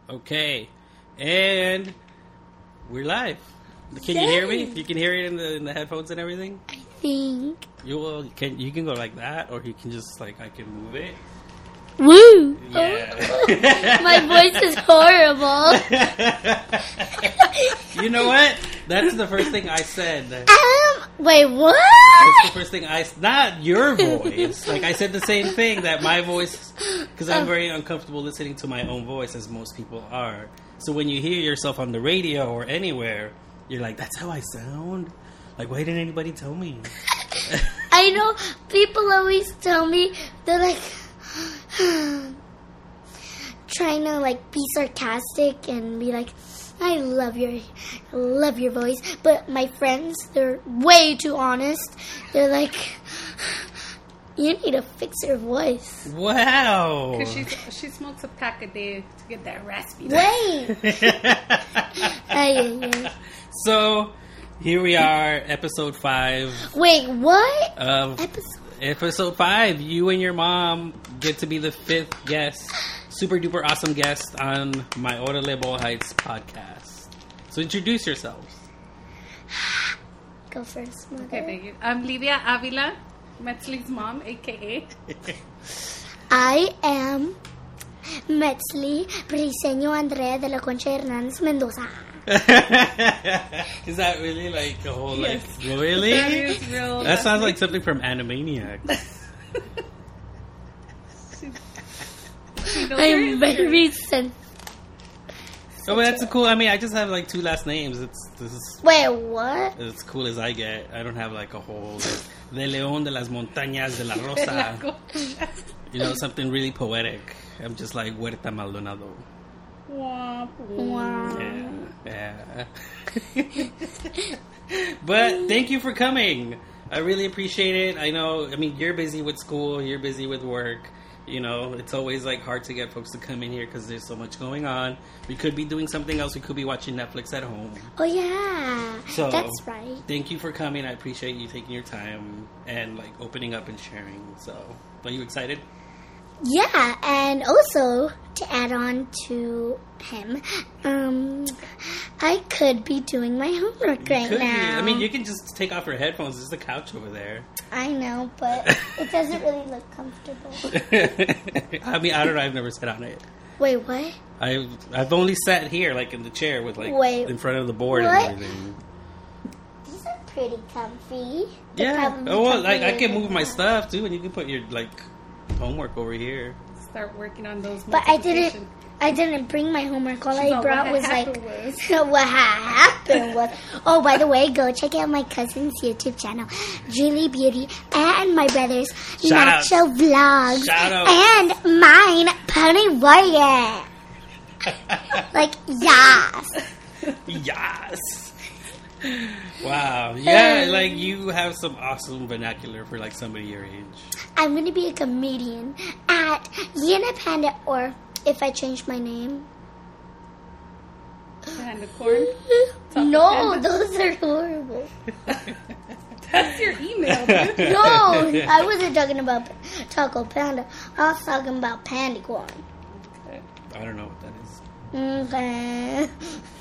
Okay. And we're live. Can you hear me? You can hear it in the headphones and everything? I think. You can go like that, or you can just I can move it. Woo! Yeah. My voice is horrible. You know what? That's the first thing I said. Wait, what? That's the first thing not your voice. I said the same thing, that my voice, because I'm very uncomfortable listening to my own voice, as most people are. So when you hear yourself on the radio or anywhere, you're like, that's how I sound? Why didn't anybody tell me? I know people always tell me, they're like, trying to be sarcastic and be like, I love your voice. But my friends, they're way too honest. They're like, you need to fix your voice. Wow. Because she smokes a pack a day to get that raspy. Wait. So, here we are, episode 5. Wait, what? Episode 5. You and your mom get to be the 5th guest, super duper awesome guest on my Orale Bow Heights podcast. So introduce yourselves. Go first, Mother. Okay, thank you. I'm Livia Avila, Metzli's mom, a.k.a. I am Metzli Briseño Andrea de la Concha Hernández Mendoza. Is that really a whole Yes. really? That is real. That sounds like something from Animaniacs. I'm very sensitive. Oh, but that's cool. I mean, I just have 2 last names. Wait, what? As cool as I get. I don't have a whole de León de las Montañas de la Rosa. Something really poetic. I'm just like Huerta Maldonado. Wow. Yeah. But thank you for coming. I really appreciate it. I mean, you're busy with school. You're busy with work. It's always hard to get folks to come in here because there's so much going on. We could be doing something else. We could be watching Netflix at home. Oh, yeah. So, that's right. Thank you for coming. I appreciate you taking your time and opening up and sharing. So, are you excited? Yeah, and also to add on to him, I could be doing my homework right now. I mean, you can just take off your headphones. There's the couch over there. I know, but it doesn't really look comfortable. I mean, I don't know. I've never sat on it. Wait, what? I've only sat here, in the chair with in front of the board what? and everything. These are pretty comfy. Yeah. Oh, well, I can move my stuff too, and you can put your homework over here. Start working on those. But I didn't bring my homework. All I brought was what happened was. Oh, by the way, go check out my cousin's YouTube channel, Julie Beauty, and my brother's Nacho Vlogs, and mine, Pony Warrior. Yes. Yes. Wow. Yeah, you have some awesome vernacular for somebody your age. I'm going to be a comedian at Yena Panda, or if I change my name. Panda corn? No, those are horrible. That's your email, dude. No, I wasn't talking about Taco Panda. I was talking about Panda corn. Okay. I don't know what that is. Okay.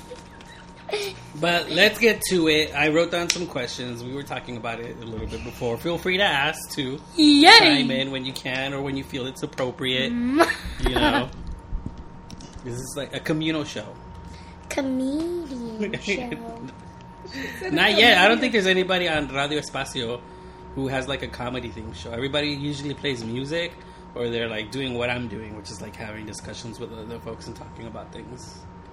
But let's get to it. I wrote down some questions. We were talking about it a little bit before. Feel free to ask, too. Yay! Chime in when you can or when you feel it's appropriate. This is a communal show. Comedian show. Not yet. I don't think there's anybody on Radio Espacio who has a comedy theme show. Everybody usually plays music, or they're doing what I'm doing, which is having discussions with other folks and talking about things.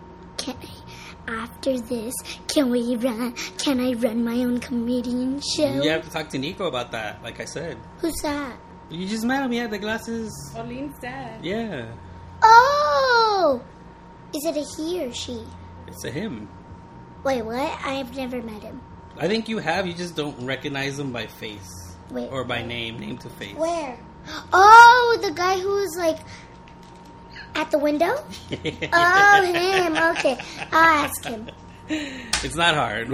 After this, can I run my own comedian show? You have to talk to Nico about that, like I said. Who's that? You just met him. He had the glasses. Pauline's dad. Yeah. Oh! Is it a he or she? It's a him. Wait, what? I've never met him. I think you have. You just don't recognize him by face. Wait. Or by name to face. Where? Oh, the guy who was at the window? Oh, him. Okay. I'll ask him. It's not hard.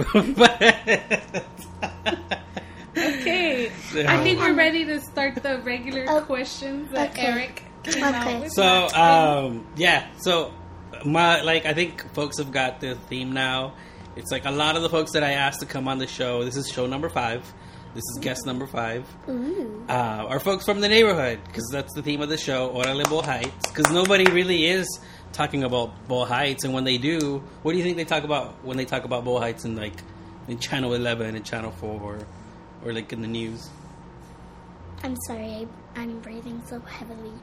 Okay. I think we're ready to start the regular questions that Eric came out with. So, yeah. So, I think folks have got the theme now. It's like a lot of the folks that I asked to come on the show. This is show number 5. This is guest number 5. Are folks from the neighborhood, because that's the theme of the show. Orale Bow Heights, because nobody really is talking about Bow Heights, and when they do, what do you think they talk about when they talk about Bow Heights in Channel 11 and Channel 4 or like in the news? I'm sorry, I'm breathing so heavily.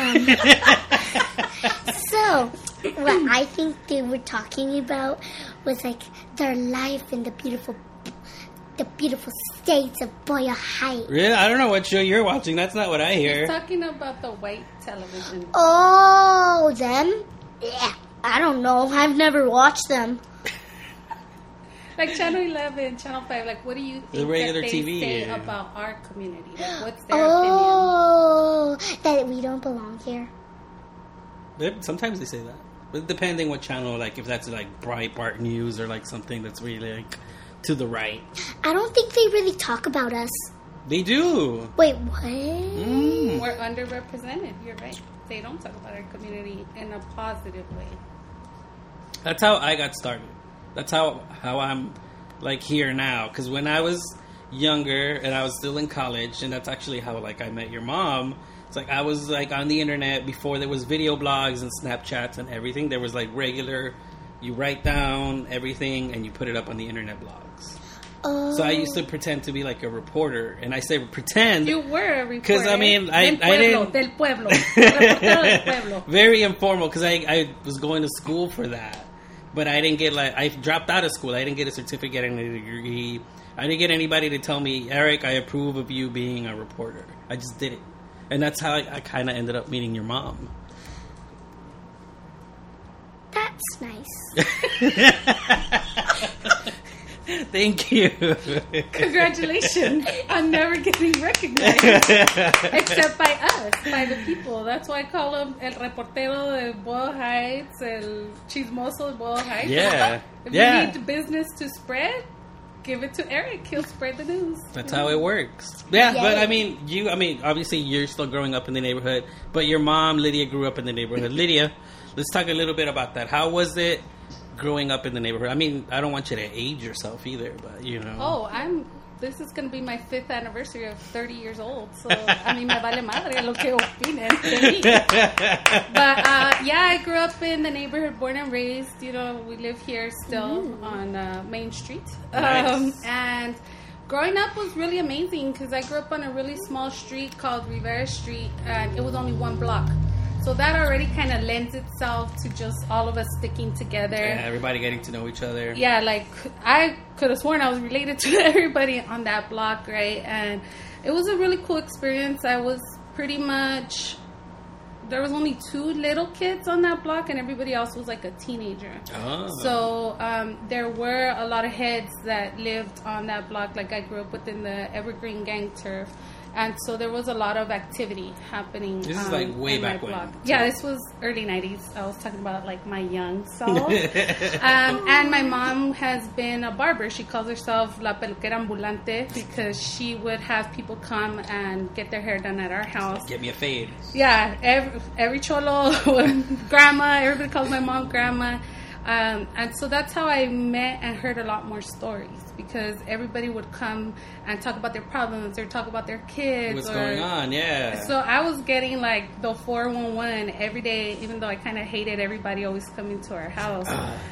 So, what I think they were talking about was like their life in the beautiful states of Boyle Heights. Really? I don't know what show you're watching. That's not what I hear. He's talking about the white television. Oh, them? Yeah, I don't know. I've never watched them. Like Channel 11, Channel 5, like what do you think the regular that they TV, say yeah. about our community? Like, what's their opinion? That we don't belong here. Sometimes they say that. But depending what channel, like if that's like Breitbart News or like something that's really like to the right. I don't think they really talk about us. They do. Wait, what? We're underrepresented. You're right. They don't talk about our community in a positive way. That's how I got started. That's how I'm like here now. Because when I was younger and I was still in college, and that's actually how like I met your mom. It's like I was like on the internet before there was video blogs and Snapchats and everything. There was like regular, you write down everything and you put it up on the internet blogs. So I used to pretend to be like a reporter, and I say pretend. You were a reporter. Because I mean, I didn't. Del pueblo. Reportero del pueblo. Very informal, because I was going to school for that. But I didn't get I dropped out of school. I didn't get a certificate and a degree. I didn't get anybody to tell me, Eric, I approve of you being a reporter. I just did it. And that's how I kind of ended up meeting your mom. That's nice. Thank you. Congratulations on never getting recognized. Except by us, by the people. That's why I call him El Reportero de Boyle Heights, El Chismoso de Boyle Heights. Yeah. If you need business to spread, give it to Eric. He'll spread the news. That's how it works. Yeah, but I mean, obviously you're still growing up in the neighborhood, but your mom, Lydia, grew up in the neighborhood. Lydia, let's talk a little bit about that. How was it growing up in the neighborhood? I mean, I don't want you to age yourself either, but you know. Oh, this is going to be my 5th anniversary of 30 years old, so a mí me vale madre lo que opinen de mí. But yeah, I grew up in the neighborhood, born and raised. You know, we live here still on Main Street. Nice. And growing up was really amazing because I grew up on a really small street called Rivera Street, and it was only 1 block. So that already kind of lends itself to just all of us sticking together. Yeah, everybody getting to know each other. Yeah, like I could have sworn I was related to everybody on that block, right? And it was a really cool experience. I was pretty much, there was only 2 little kids on that block, and everybody else was like a teenager. Oh. So there were a lot of heads that lived on that block. Like I grew up within the Evergreen Gang Turf. And so there was a lot of activity happening. This is like way back when. Yeah, this was early 90s. I was talking about like my young self. And my mom has been a barber. She calls herself La Peluquera Ambulante because she would have people come and get their hair done at our house. Get me a fade. Yeah, every cholo, grandma, everybody calls my mom grandma. And so that's how I met and heard a lot more stories, because everybody would come and talk about their problems or talk about their kids. What's going on, yeah. So I was getting like the 411 every day, even though I kind of hated everybody always coming to our house.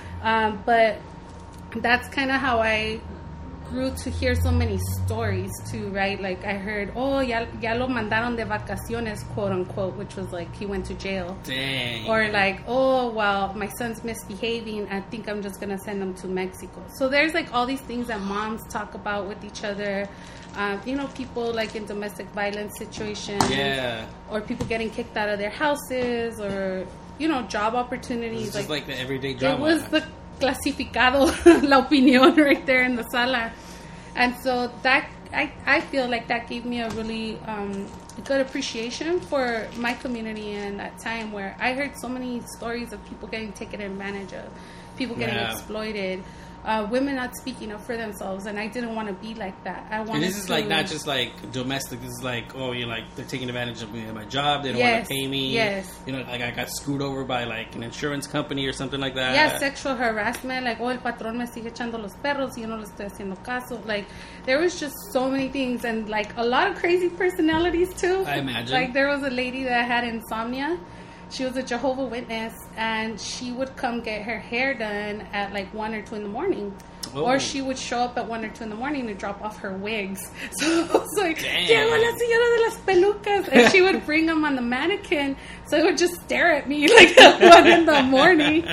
But that's kind of how I grew to hear so many stories too, right? Like I heard, oh, ya lo mandaron de vacaciones, quote unquote, which was like he went to jail. Dang. Or like, oh, well, my son's misbehaving, I think I'm just gonna send him to Mexico. So there's like all these things that moms talk about with each other. You know, people like in domestic violence situations. Yeah. Or people getting kicked out of their houses, or, you know, job opportunities. It's just like the everyday drama. It was the clasificado, la opinión right there in the sala. And so that, I feel like that gave me a really good appreciation for my community in that time, where I heard so many stories of people getting taken advantage of, people getting exploited, women not speaking up for themselves, and I didn't want to be like that. I wanted. And this is like not just like domestic. This is like, oh, you're like they're taking advantage of me at my job. They don't want to pay me. Yes. You know, like I got screwed over by like an insurance company or something like that. Yeah, sexual harassment. Like, oh, el patrón me sigue echando los perros y yo no le estoy haciendo caso. Like, there was just so many things, and like a lot of crazy personalities too. I imagine. Like, there was a lady that had insomnia. She was a Jehovah's Witness, and she would come get her hair done at like 1 or 2 in the morning. Oh. Or she would show up at 1 or 2 in the morning to drop off her wigs. So I was like, llegó la señora de las pelucas. And she would bring them on the mannequin. So it would just stare at me like at 1 in the morning.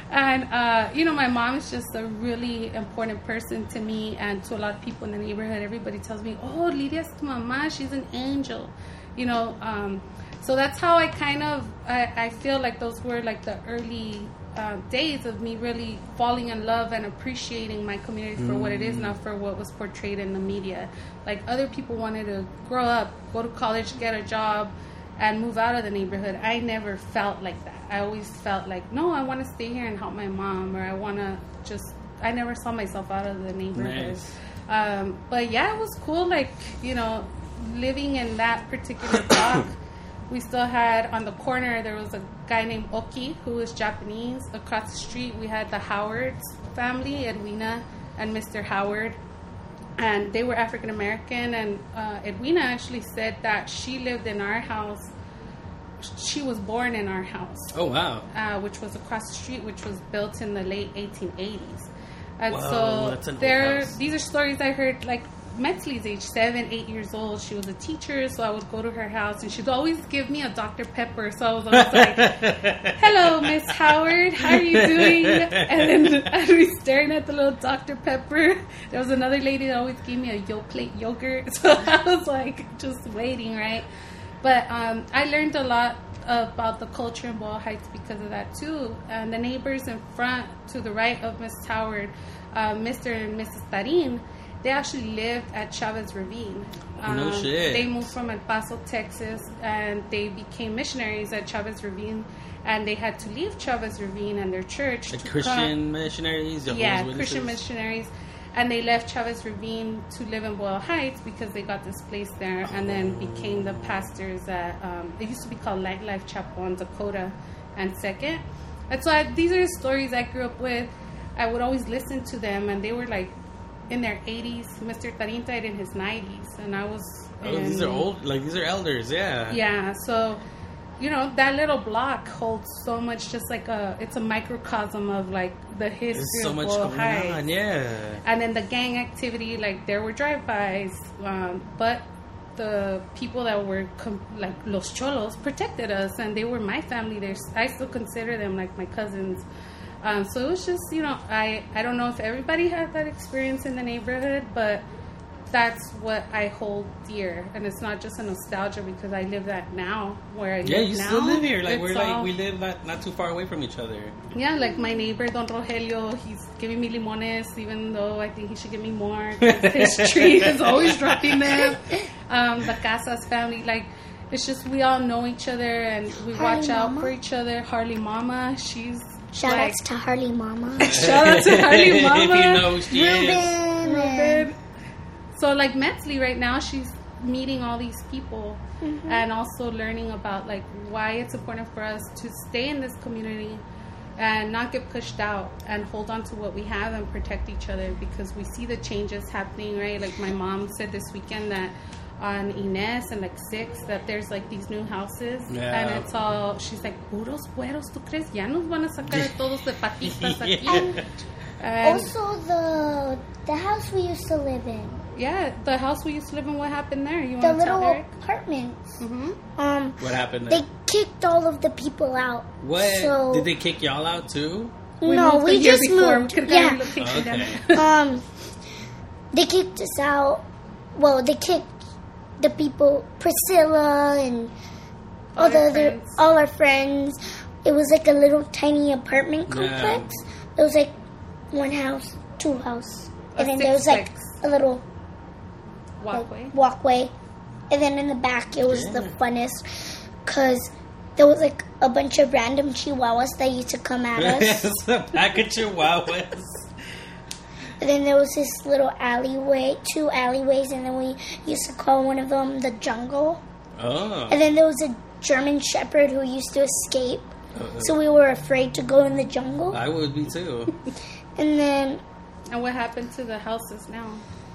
And, you know, my mom is just a really important person to me and to a lot of people in the neighborhood. Everybody tells me, oh, Lydia's tu mamá. She's an angel. You know, so that's how I kind of, I feel like those were like the early days of me really falling in love and appreciating my community for what it is, not for what was portrayed in the media. Like, other people wanted to grow up, go to college, get a job, and move out of the neighborhood. I never felt like that. I always felt like, no, I want to stay here and help my mom, or I want to just, I never saw myself out of the neighborhood. Nice. But yeah, it was cool, like, you know, living in that particular block. We still had, on the corner, there was a guy named Oki, who was Japanese. Across the street, we had the Howard's family, Edwina and Mr. Howard. And they were African American. And Edwina actually said that she lived in our house. She was born in our house. Oh, wow. Which was across the street, which was built in the late 1880s. And wow, so these are stories I heard, like, Metzli's age, 7, 8 years old. She was a teacher, so I would go to her house, and she'd always give me a Dr. Pepper. So I was always like, hello, Miss Howard, how are you doing? And then I'd be staring at the little Dr. Pepper. There was another lady that always gave me a plate yogurt. So I was like, just waiting, right? But I learned a lot about the culture in Boyle Heights because of that too. And the neighbors in front, to the right of Miss Howard, Mr. and Mrs. Tarin, they actually lived at Chavez Ravine. No shit. They moved from El Paso, Texas, and they became missionaries at Chavez Ravine. And they had to leave Chavez Ravine and their church. The Christian missionaries? Christian missionaries. And they left Chavez Ravine to live in Boyle Heights because they got displaced there, and then became the pastors at, it used to be called Light Life Chapel on Dakota and 2nd. And so these are the stories I grew up with. I would always listen to them, and they were like in their 80s. Mr. Tarin died in his 90s, and I was... these are old, like, these are elders, yeah. Yeah, so, you know, that little block holds so much, just like it's a microcosm of, like, the history There's so of much Boyle going Heights. on, yeah. And then the gang activity, like, there were drive-bys, but the people that were, like, Los Cholos protected us, and they were my family. I still consider them, like, my cousins. So it was just, you know, I don't know if everybody had that experience in the neighborhood, but that's what I hold dear. And it's not just a nostalgia because I live that now, where I live now. Yeah, you still live here. Like, we live not too far away from each other. Yeah, like my neighbor, Don Rogelio, he's giving me limones, even though I think he should give me more. His tree is always dropping them. The Casas family, like, it's just we all know each other and we watch out for each other. Harley Mama, she's... Shout outs to Harley Mama. Shout out to Harley Mama. If you know she is. Ruben. So, like, Metzli right now, she's meeting all these people and also learning about, like, why it's important for us to stay in this community and not get pushed out and hold on to what we have and protect each other, because we see the changes happening, right? Like, my mom said this weekend that on Inez and like 6 that there's like these new houses and it's all, she's like, puros güeros, ¿tú crees? Ya nos van a sacar a todos de patitas aquí. And also the house we used to live in. Yeah, the house we used to live in, what happened there? You the want to tell, little Eric? apartments. What happened there? They kicked all of the people out. What? So, did they kick y'all out too? No, we just moved. Yeah. Okay. They kicked us out. Well, they kicked the people, Priscilla and all our friends. It was like a little tiny apartment complex. It was like one house, 2 houses, and then there was like a little walkway. And then in the back, it was the funnest because there was like a bunch of random chihuahuas that used to come at us. It's a pack of chihuahuas. And then there was this little alleyway, 2 alleyways, and then we used to call one of them the jungle. Oh. And then there was a German Shepherd who used to escape. So we were afraid to go in the jungle. I would be too. And then... And what happened to the houses now?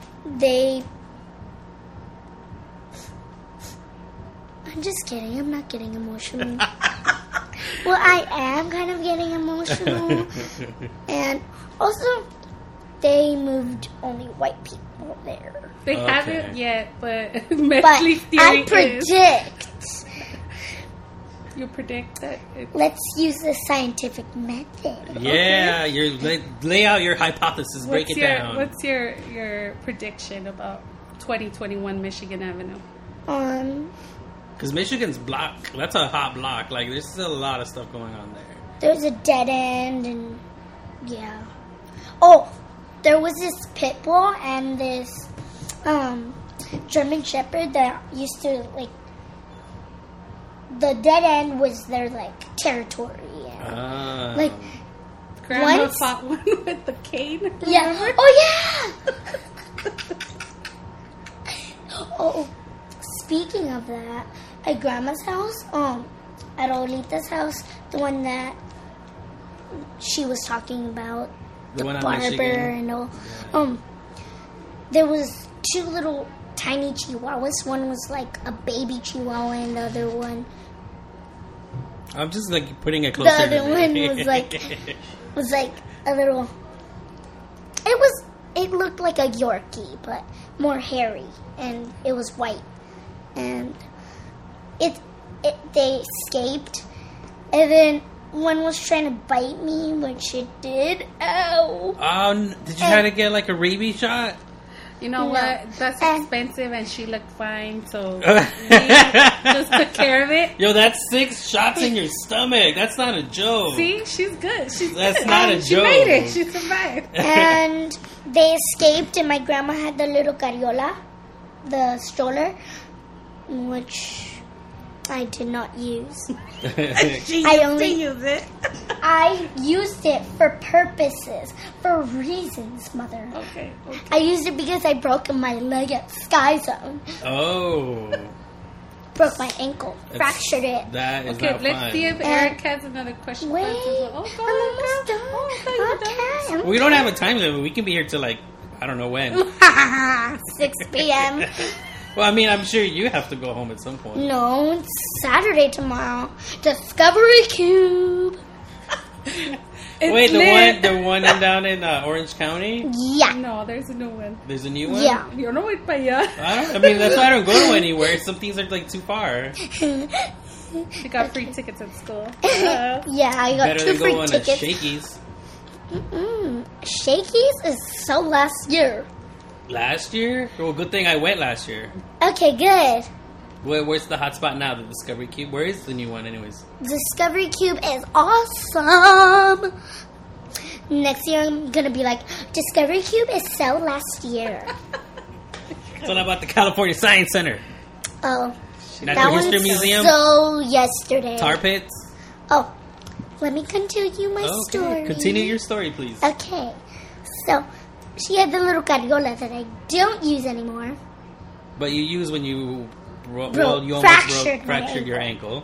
I'm just kidding. I'm not getting emotional. Well, I am kind of getting emotional. And also, they moved only white people there. They haven't yet, but But medley theory I predict... You predict that... Let's use the scientific method. Yeah, lay out your hypothesis. Break it down. What's your prediction about 2021 Michigan Avenue? Because Michigan's block, that's a hot block. Like, there's a lot of stuff going on there. There's a dead end, and yeah. Oh, there was this pit bull and this German Shepherd that used to, like, the dead end was their, like, territory. And, like, Grandma once, fought one with the cane. Yeah. Remember? Oh, yeah! Oh, speaking of that, at Grandma's house, at Olita's house, the one that she was talking about, the one on barber Michigan? and all, there was 2 little tiny chihuahuas. One was like a baby chihuahua, and the other one... I'm just, like, putting it closer. The other one was like a little... It looked like a Yorkie, but more hairy, and it was white. And they escaped, and then one was trying to bite me, which it did. Ow! Did you try to get, like, a rabies shot? You know No. what? That's expensive, and she looked fine, so we just took care of it. Yo, that's 6 shots in your stomach. That's not a joke. See, she's good. That's good. not a She joke. made it. She survived. And they escaped, and my grandma had the little carriola, the stroller, which I did not use. She I used only- to use it. I used it for purposes, for reasons, Mother. Okay. I used it because I broke my leg at Sky Zone. Oh. Broke my ankle. Fractured it. That is Okay, not let's fun. see if Eric has another question. Wait, for us as well. Oh, go ahead, girl. Oh, I thought you were done. Okay. We don't have a time limit. We can be here till, like, I don't know when. 6 p.m. Well, I mean, I'm sure you have to go home at some point. No, it's Saturday tomorrow. Discovery Cube. Wait, lit. the one down in Orange County? Yeah. No, there's a new one. There's a new one? Yeah. You know what, but yeah. I mean, that's why I don't go to anywhere. Some things are, like, too far. She got free tickets at school. Yeah, I got Better 2 than free go on a tickets. Shakey's. Shakey's is so last year. Last year? Well, good thing I went last year. Okay, good. Where's the hot spot now? The Discovery Cube? Where is the new one, anyways? Discovery Cube is awesome. Next year I'm gonna be like, Discovery Cube is so last year. It's all about the California Science Center. Oh, Natural History Museum. so yesterday. Tar pits. Oh, let me continue my story. Continue your story, please. Okay, so she had the little carriola that I don't use anymore. But you use when you you almost fractured your ankle.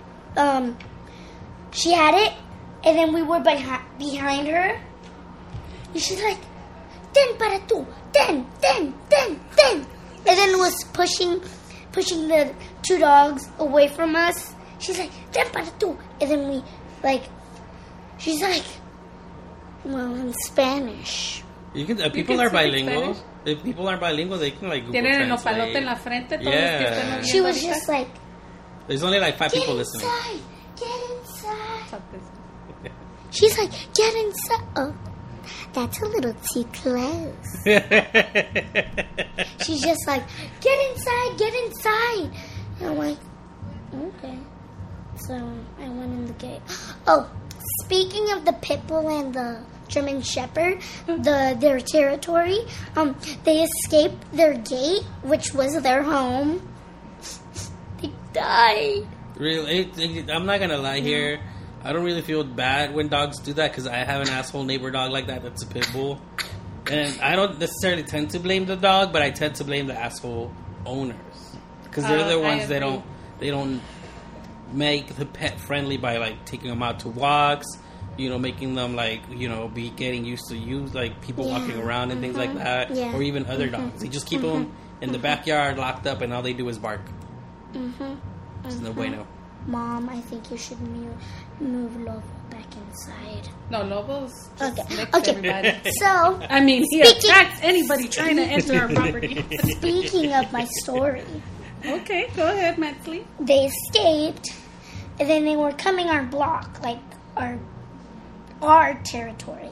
She had it, and then we were behind her, and she's like, "Ten para tú, ten," and then was pushing the 2 dogs away from us. She's like, "Ten para tú," and then we, like, she's like, well, in Spanish. You can. People can are speak bilingual. Spanish? If people are bilingual, they can, like, Google Tienen el Translate. opalote en la frente. Todos Yeah. que están oyendo She was ahorita. just like, There's only like 5 "Get people listening. inside, get inside." Something. She's like, "Get inside." Oh, that's a little too close. She's just like, "Get inside, get inside." And I'm like, okay. So I went in the gate. Oh, speaking of the pit bull and the German Shepherd, their territory, they escaped their gate, which was their home. They died. Really, I'm not gonna lie here. I don't really feel bad when dogs do that because I have an asshole neighbor dog like that. That's a pit bull, And I don't necessarily tend to blame the dog, but I tend to blame the asshole owners. Because they're the ones that don't make the pet friendly by, like, taking them out to walks, you know, making them, like, you know, be getting used to like, people walking around and things like that. Yeah. Or even other dogs. They just keep them in the backyard, locked up, and all they do is bark. It's no bueno. Mom, I think you should move Lobo back inside. No, Lobo's just licks Okay. everybody. So, I mean, he attacks anybody trying to enter our property. speaking of my story, Okay, go ahead, Metzley. they escaped, and then they were coming our block, like our territory.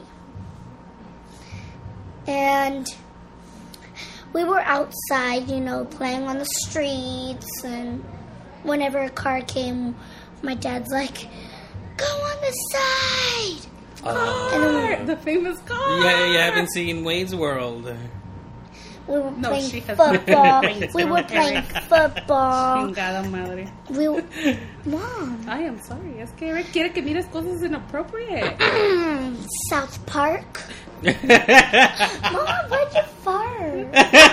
And we were outside, you know, playing on the streets, and whenever a car came, my dad's like, go on the side! And then The famous car. Yeah, you haven't seen Wayne's World. we were No, playing she has football. not. We were playing football. Chingada madre. Mom. I am sorry. Es que Eric quiere que mires cosas inappropriate. South Park. Mom, why'd you fart?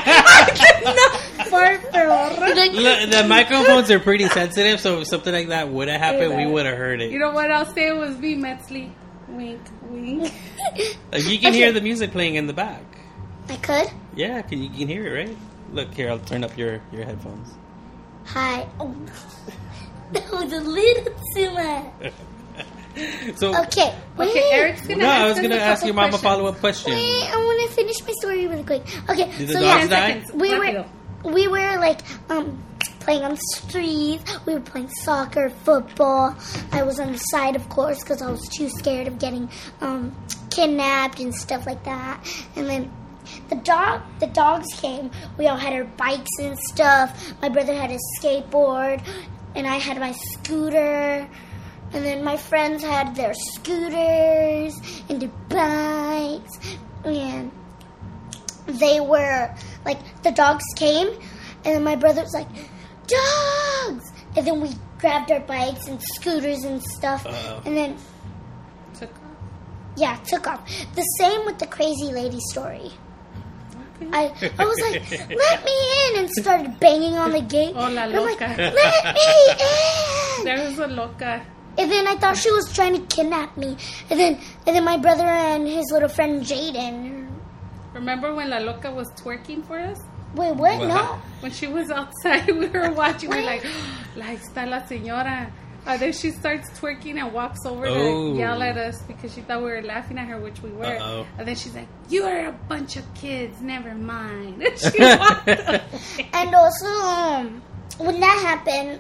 Fart for Look, the microphones are pretty sensitive, so if something like that would have happened, we would have heard it. You know what I'll say was me, Metzley. Wink, wink. Like, you can hear the music playing in the back. I could? Yeah, you can hear it, right? Look, here, I'll turn up your headphones. Hi. Oh, that was a little too much. So, Okay, wait. Okay, Eric's gonna no, I was us going to a ask couple your mom a questions. follow-up question. Wait, I want to finish my story really quick. Okay, Did the so dogs yeah, die? 10 seconds. we were like playing on the streets. We were playing soccer, football. I was on the side, of course, because I was too scared of getting kidnapped and stuff like that. And then the dogs came. We all had our bikes and stuff. My brother had his skateboard, and I had my scooter. And then my friends had their scooters and their bikes. And they were, like, the dogs came. And then my brother was like, dogs! And then we grabbed our bikes and scooters and stuff. And then, took off. The same with the crazy lady story. I was like, let me in, and started banging on the gate. Oh, la And I'm like, loca. let me in! There was a loca. And then I thought she was trying to kidnap me. And then my brother and his little friend Jaden. Remember when La Loca was twerking for us? Wait, what? What? No. When she was outside, we were watching. We're like, la está la señora. And then she starts twerking and walks over to yell at us because she thought we were laughing at her, which we were. Uh-oh. And then she's like, you are a bunch of kids, never mind. And she walked away. And also, when that happened,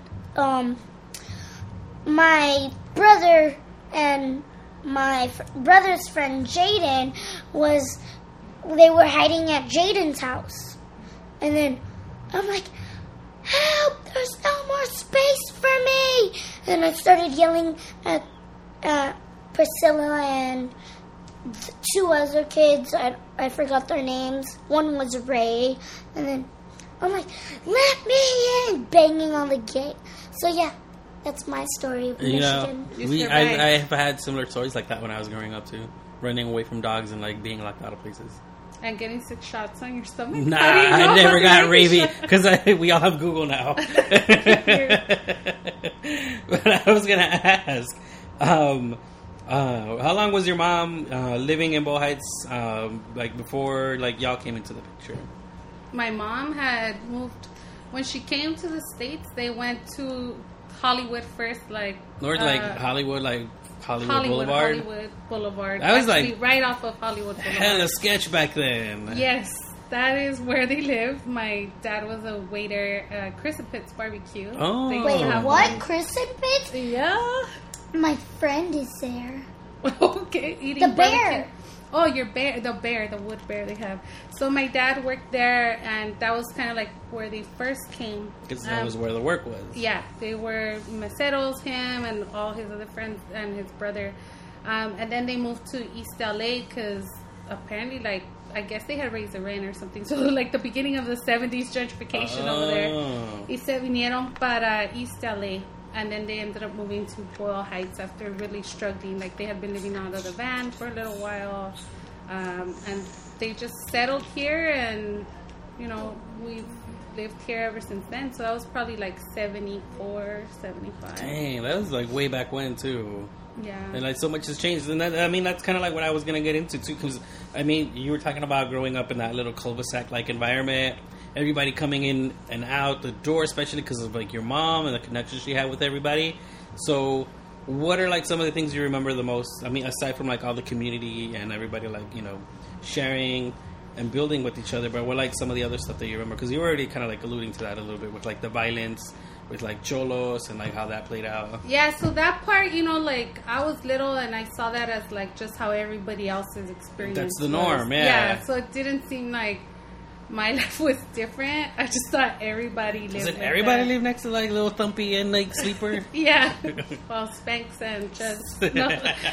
my brother and my brother's friend Jaden they were hiding at Jaden's house. And then I'm like, help, there's no more space for me. And I started yelling at Priscilla and two other kids. I forgot their names. One was Ray. And then I'm like, let me in, banging on the gate. So yeah, that's my story of Michigan. I have had similar stories like that when I was growing up too. Running away from dogs and like being locked out of places. And getting 6 shots on your stomach. Nah, How do you know I never about got the rabies shot? because we all have Google now. But I was gonna ask, how long was your mom living in Bow Heights? Like before, like y'all came into the picture. My mom had moved when she came to the States. They went to Hollywood first, like Hollywood, Boulevard. Hollywood Boulevard. That was Actually, like right off of Hollywood Boulevard. hella sketch back then. Yes, that is where they lived. My dad was a waiter at Chris and Pitt's Barbecue. Oh. They Wait, have what? one- Chris and Pitt? Yeah. My friend is there. Okay, eating The bear. barbecue. Oh, your bear, the wood bear they have. So my dad worked there, and that was kind of like where they first came. Because that was where the work was. Yeah, they were meseros, him and all his other friends and his brother. And then they moved to East LA because apparently, like, I guess they had raised the rent or something. So, like, the beginning of the 70s gentrification over there. Y se vinieron para East LA. And then they ended up moving to Boyle Heights after really struggling. Like, they had been living out of the van for a little while. And they just settled here, and we've lived here ever since then. So that was probably like 74, 75. Dang, that was like way back when too. Yeah. And like so much has changed. And that's kind of like what I was going to get into too. Because, you were talking about growing up in that little cul-de-sac-like environment. Everybody coming in and out the door, especially because of like your mom and the connection she had with everybody. So what are like some of the things you remember the most? Aside from like all the community and everybody like, sharing and building with each other, but what like some of the other stuff that you remember? Because you were already kind of like alluding to that a little bit with like the violence with like cholos and like how that played out. Yeah, so that part, like I was little and I saw that as like just how everybody else's experience That's the norm, was. yeah. So it didn't seem like my life was different. I just thought everybody lived. Does everybody live next to like little Thumpy and like Sleeper? Yeah, well, Spanx and just no.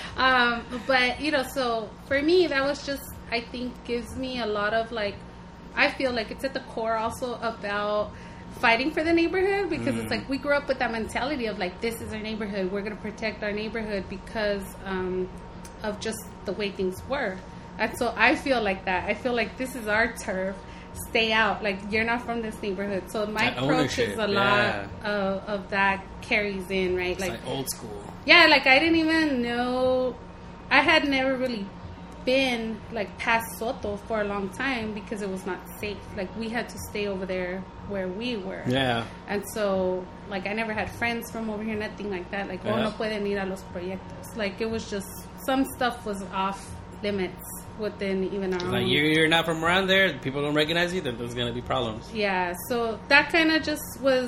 But so for me, that was just, I think, gives me a lot of like, I feel like it's at the core also about fighting for the neighborhood, because it's like we grew up with that mentality of like, this is our neighborhood, we're going to protect our neighborhood because of just the way things were. And so I feel like that. I feel like this is our turf. Stay out. Like, you're not from this neighborhood. So my that approach is a lot yeah. of that carries in, right? It's like old school. Yeah, like I didn't even know. I had never really been like past Soto for a long time because it was not safe. Like, we had to stay over there where we were. Yeah. And so, like, I never had friends from over here, nothing like that. Like, no pueden ir a los proyectos. Like, it was just, some stuff was off limits within even our like own. You're not from around there, people don't recognize you, then there's going to be problems. Yeah, so that kind of just was,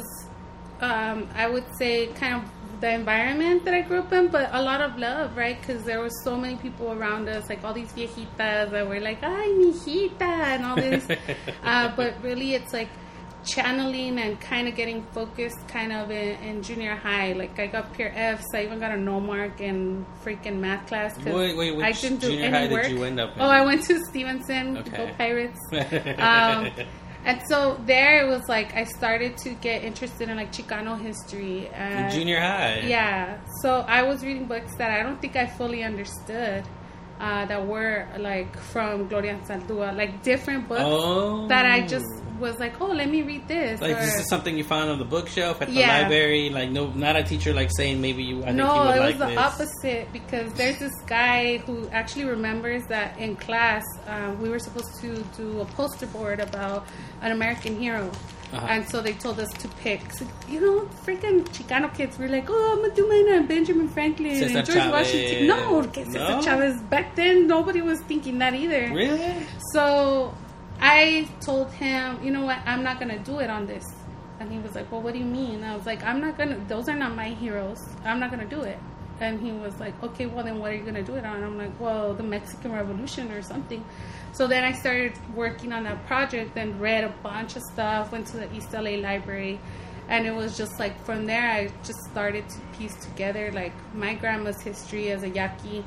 I would say, kind of the environment that I grew up in, but a lot of love, right? Because there were so many people around us, like all these viejitas that were like, ay, mijita, and all this. But really, it's like channeling and kind of getting focused kind of in junior high. Like, I got pure Fs. I even got a no mark in freaking math class. Wait, which I didn't do junior any high work. did you end up in? Oh, I went to Stevenson. Okay. Go Pirates. And so there it was like I started to get interested in like Chicano history. In junior high? Yeah. So I was reading books that I don't think I fully understood. That were like from Gloria Anzaldúa, like different books that I just was like, oh, let me read this. Like, this is something you found on the bookshelf at the library. Like, no, not a teacher like saying maybe I think you would like this. No, it was the opposite, because there's this guy who actually remembers that in class we were supposed to do a poster board about an American hero. And so they told us to pick. So, freaking Chicano kids were like, oh, I'm going to do mine on Benjamin Franklin Cesar and George Chavez. Washington. No, Cesar Chavez. Back then, nobody was thinking that either. Really? So I told him, you know what, I'm not going to do it on this. And he was like, well, what do you mean? I was like, I'm not going to, those are not my heroes. I'm not going to do it. And he was like, okay, well, then what are you going to do it on? I'm like, well, the Mexican Revolution or something. So then I started working on that project and read a bunch of stuff, went to the East LA library. And it was just like, from there, I just started to piece together like my grandma's history as a Yaqui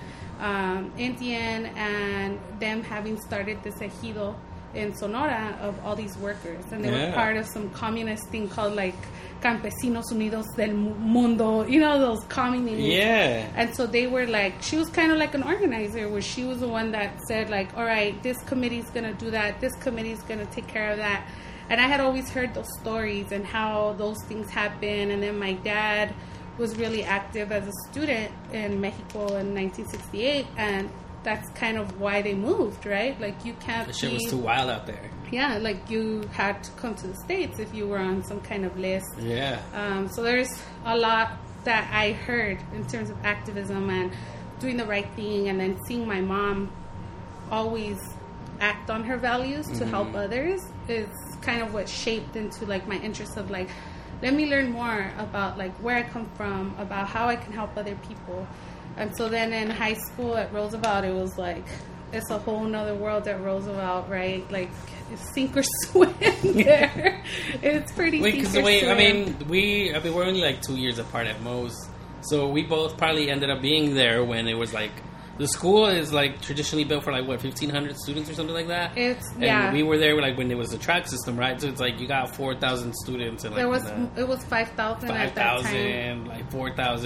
Indian, and them having started this ejido in Sonora of all these workers. And they were part of some communist thing called like Campesinos Unidos del Mundo, those communists. Yeah. And so they were like, she was kind of like an organizer, where she was the one that said like, all right, this committee's going to do that, this committee's going to take care of that. And I had always heard those stories and how those things happen. And then my dad was really active as a student in Mexico in 1968, and that's kind of why they moved, right? Like, you can't. The shit was too wild out there. Yeah, like, you had to come to the States if you were on some kind of list. Yeah. So there's a lot that I heard in terms of activism and doing the right thing, and then seeing my mom always act on her values to help others is kind of what shaped into like my interest of like, let me learn more about like where I come from, about how I can help other people. And so then in high school at Roosevelt, it was like, it's a whole nother world at Roosevelt, right? Like, it's sink or swim there. It's pretty sink or swim. We're only like 2 years apart at most. So we both probably ended up being there when it was like, the school is like traditionally built for like 1,500 students or something like that. And we were there like when it was the track system, right? So it's like you got 4,000 students and like it was 5,000 at that time. Like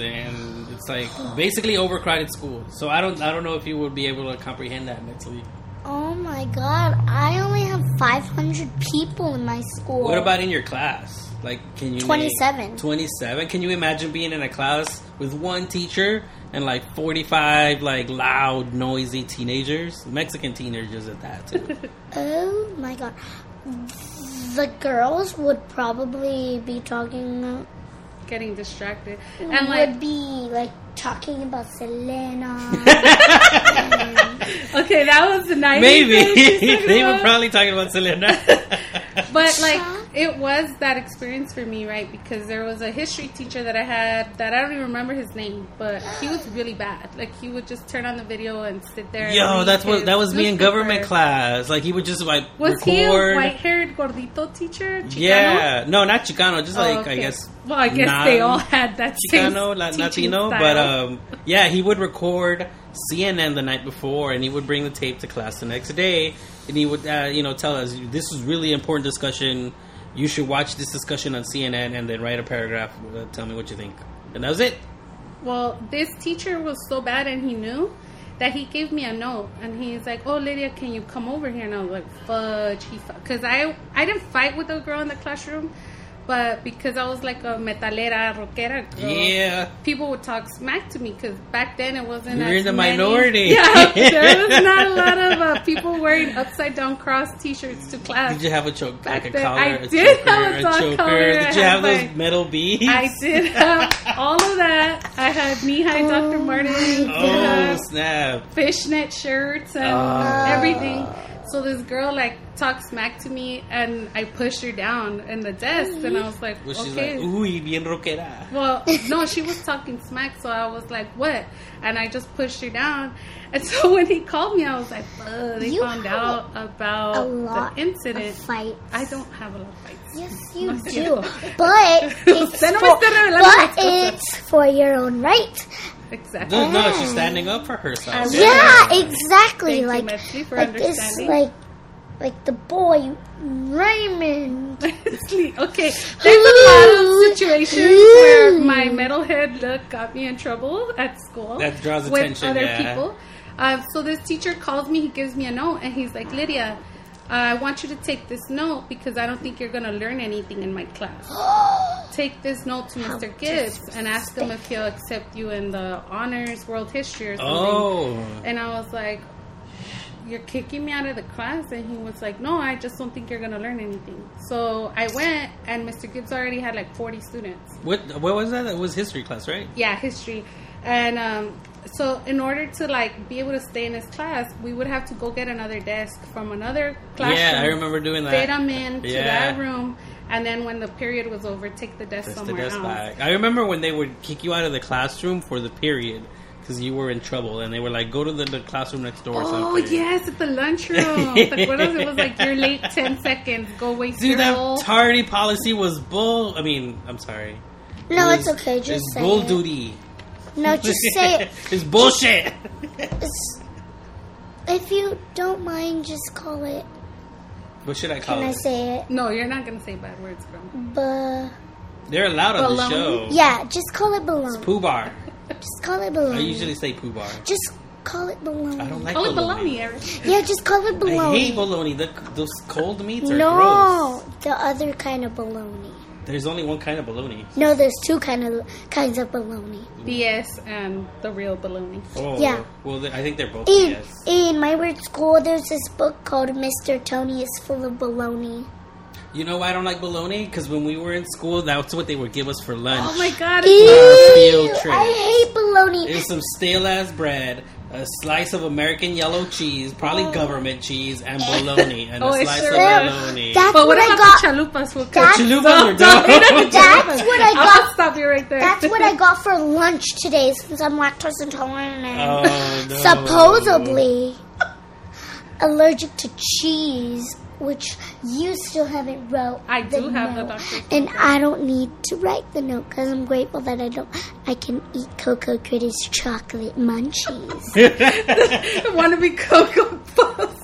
4,000. It's like basically overcrowded school. So I don't know if you would be able to comprehend that mentally. Oh my god, I only have 500 people in my school. What about in your class? Like, can you 27. 27? Can you imagine being in a class with one teacher and like 45 like loud, noisy teenagers? Mexican teenagers at that too. Oh my god. The girls would probably be talking... Getting distracted. And And would be like talking about Selena. Okay, that was the 90s. Maybe. They were probably talking about Selena. But like it was that experience for me, right? Because there was a history teacher that I had that I don't even remember his name, but he was really bad. Like he would just turn on the video and sit there. And Yo, read that his was me in newspaper. government class. Like he would just like Was record. he a white-haired gordito teacher? Chicano? Yeah, no, not Chicano. Just like okay. I guess. Well, I guess they all had that same Chicano, teaching Latino, style. but yeah, he would record CNN the night before, and he would bring the tape to class the next day, and he would tell us this is really important discussion. You should watch this discussion on CNN, and then write a paragraph. Tell me what you think, and that was it. Well, this teacher was so bad, and he knew that he gave me a note, and he's like, "Oh, Lydia, can you come over here?" And I was like, "Fudge!" Because I didn't fight with a girl in the classroom, but because I was like a metalera, rockera girl, Yeah, people would talk smack to me. Because back then it wasn't. you're as in the many- minority. Yeah, there was not a lot of people wearing upside down cross T-shirts to class. did you have a choke, Back like a then, collar, I a did choker, have a dog choker? collar. Did I you have had those my- metal beads? I did have all of that. I had knee-high Dr. Martens. Oh snap! Fishnet shirts and everything. So this girl like talked smack to me, and I pushed her down in the desk, and I was like, Well, she's okay. like, uy, bien rockera. Well, no, she was talking smack, so I was like, what? And I just pushed her down. And so when he called me, I was like, they You found have out about a lot the incident. of fights. I don't have a lot of fights. Yes, you No, do. But it's Usted no me for, está revelando las but cosas. it's for your own right. Exactly. No, she's standing up for herself. Yeah, exactly. Thank you, like Metzli, for like this, understanding. like the boy Raymond. Okay, there's a lot of situations where my metalhead look got me in trouble at school. That draws with attention, other yeah. people. So this teacher calls me, he gives me a note, and he's like, Lydia, I want you to take this note because I don't think you're going to learn anything in my class. Take this note to Mr. Gibbs and ask him if he'll accept you in the honors world history or something. Oh. And I was like, you're kicking me out of the class? And he was like, no, I just don't think you're going to learn anything. So I went, and Mr. Gibbs already had like 40 students. What was that? It was history class, right? Yeah, history. And so in order to like be able to stay in his class, we would have to go get another desk from another classroom. Yeah, I remember doing that. Fit them in to Yeah. that room. And then when the period was over, take the desk That's the somewhere desk else. back. I remember when they would kick you out of the classroom for the period because you were in trouble, and they were like, "Go to the classroom next door." Or Oh, something. yes, at the lunchroom. ¿Te acuerdas? It was like, you're late 10 seconds. Go waste Dude, your that whole... tardy policy was bull. I mean, I'm sorry. No, It it's was- okay. Just it's say bull it. duty. No, just say it. It's bullshit. It's, if you don't mind, just call it. What should I call Can I it? say it? No, you're not going to say bad words, bro. They're allowed on the Baloney? show. Yeah, just call it baloney. Pooh bar. Just call it baloney. I usually say poo bar. Just call it baloney. I don't like Call it bologna. baloney, Eric. Yeah, just call it baloney. I hate bologna. Those cold meats are No, gross. the other kind of baloney. There's only one kind of bologna. No, there's two kinds of baloney. BS and the real baloney. Oh, Yeah. Well, I think they're both In yes. in my weird school, there's this book called Mr. Tony is Full of Baloney. You know why I don't like bologna? Because when we were in school, that's what they would give us for lunch. Oh my god. Ew, field trip. I hate baloney. It was some stale ass bread, a slice of American yellow cheese, probably government cheese, and bologna, and Oh, a it slice sure of was. bologna. That's But what what I about got. the chalupas? What That's- Chalupas were Don't- dope. That's what I I'll got. stop you right there. That's what I got for lunch today since I'm lactose intolerant and Oh, no. supposedly allergic to cheese, which you still haven't wrote. I do the have the note. doctor's And I don't need to write the note because I'm grateful that I can eat Cocoa Critters chocolate munchies. Want to be Cocoa Puffs.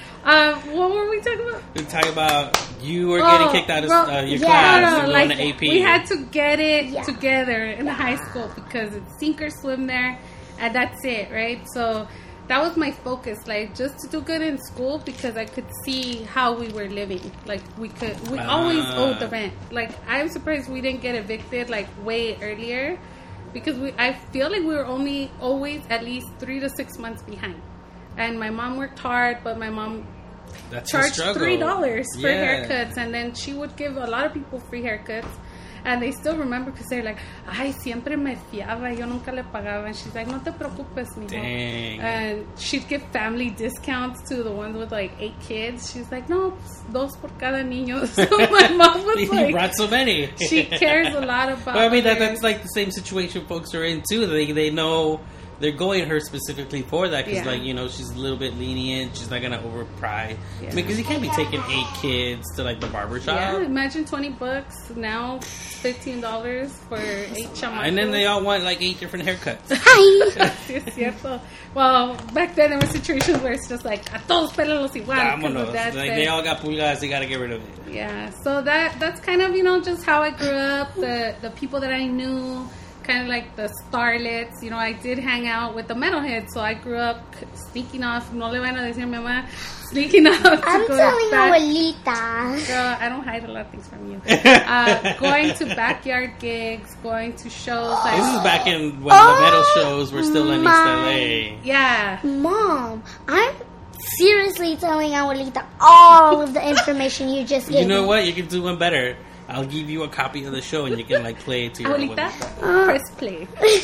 What were we talking about? We're talking about you were getting kicked out of your class yeah. and like going to AP. we had to get it Yeah. together in high school because it's sink or swim there, and that's it, right? So that was my focus, like just to do good in school because I could see how we were living. Like we always owed the rent. Like I'm surprised we didn't get evicted like way earlier because I feel like we were always at least 3 to 6 months behind. And my mom worked hard, but my mom charged $3 for haircuts, and then she would give a lot of people free haircuts. And they still remember because they're like, ay, siempre me fiaba, yo nunca le pagaba. And she's like, no te preocupes, mijo. Dang. And she'd give family discounts to the ones with like 8 kids. She's like, no, dos por cada niño. So my mom was You like, brought so many. she cares a lot about. But I mean, that's like the same situation folks are in too. They know they're going her specifically for that because, like, you know, she's a little bit lenient. She's not gonna overpry. Yeah. I mean, because you can't be taking 8 kids to like the barbershop. Yeah, imagine $20 now, $15 for 8 chamacos. And then they all want like 8 different haircuts. Hi. Es cierto. Well, back then there were situations where it's just like a todos pélalos igual. Vámonos. Like they all got pulgas, they gotta get rid of it. Yeah, so that's kind of, you know, just how I grew up. The people that I knew, kind of like the starlets. You know, I did hang out with the metalheads, so I grew up sneaking off. No le van a decir a mi mamá. Sneaking off. I'm telling abuelita. Girl, I don't hide a lot of things from you. Going to backyard gigs, going to shows. This is back in when the metal shows were still in East LA. Yeah. Mom, I'm seriously telling abuelita all of the information you just gave You know me. what? You can do one better. I'll give you a copy of the show and you can like play it to your Abuelita, press play.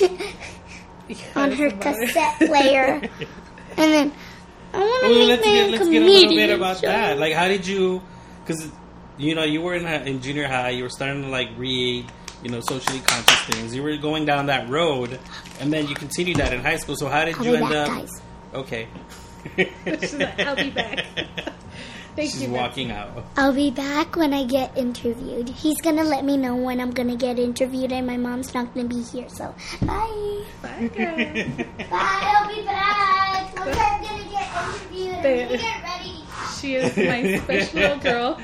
On her cassette player. And then I want to let's make get a a little comedian bit about show. that. Like, how did you? Because you know, you were in junior high. You were starting to like read, you know, socially conscious things. You were going down that road, and then you continued that in high school. So how did you end up? Guys. Okay. She's like, I'll be back. She's walking out. I'll be back when I get interviewed. He's going to let me know when I'm going to get interviewed, and my mom's not going to be here. So, bye. Bye, girl. Bye, I'll be back. Once I'm going to get interviewed, I'm going to get ready. She is my special little girl.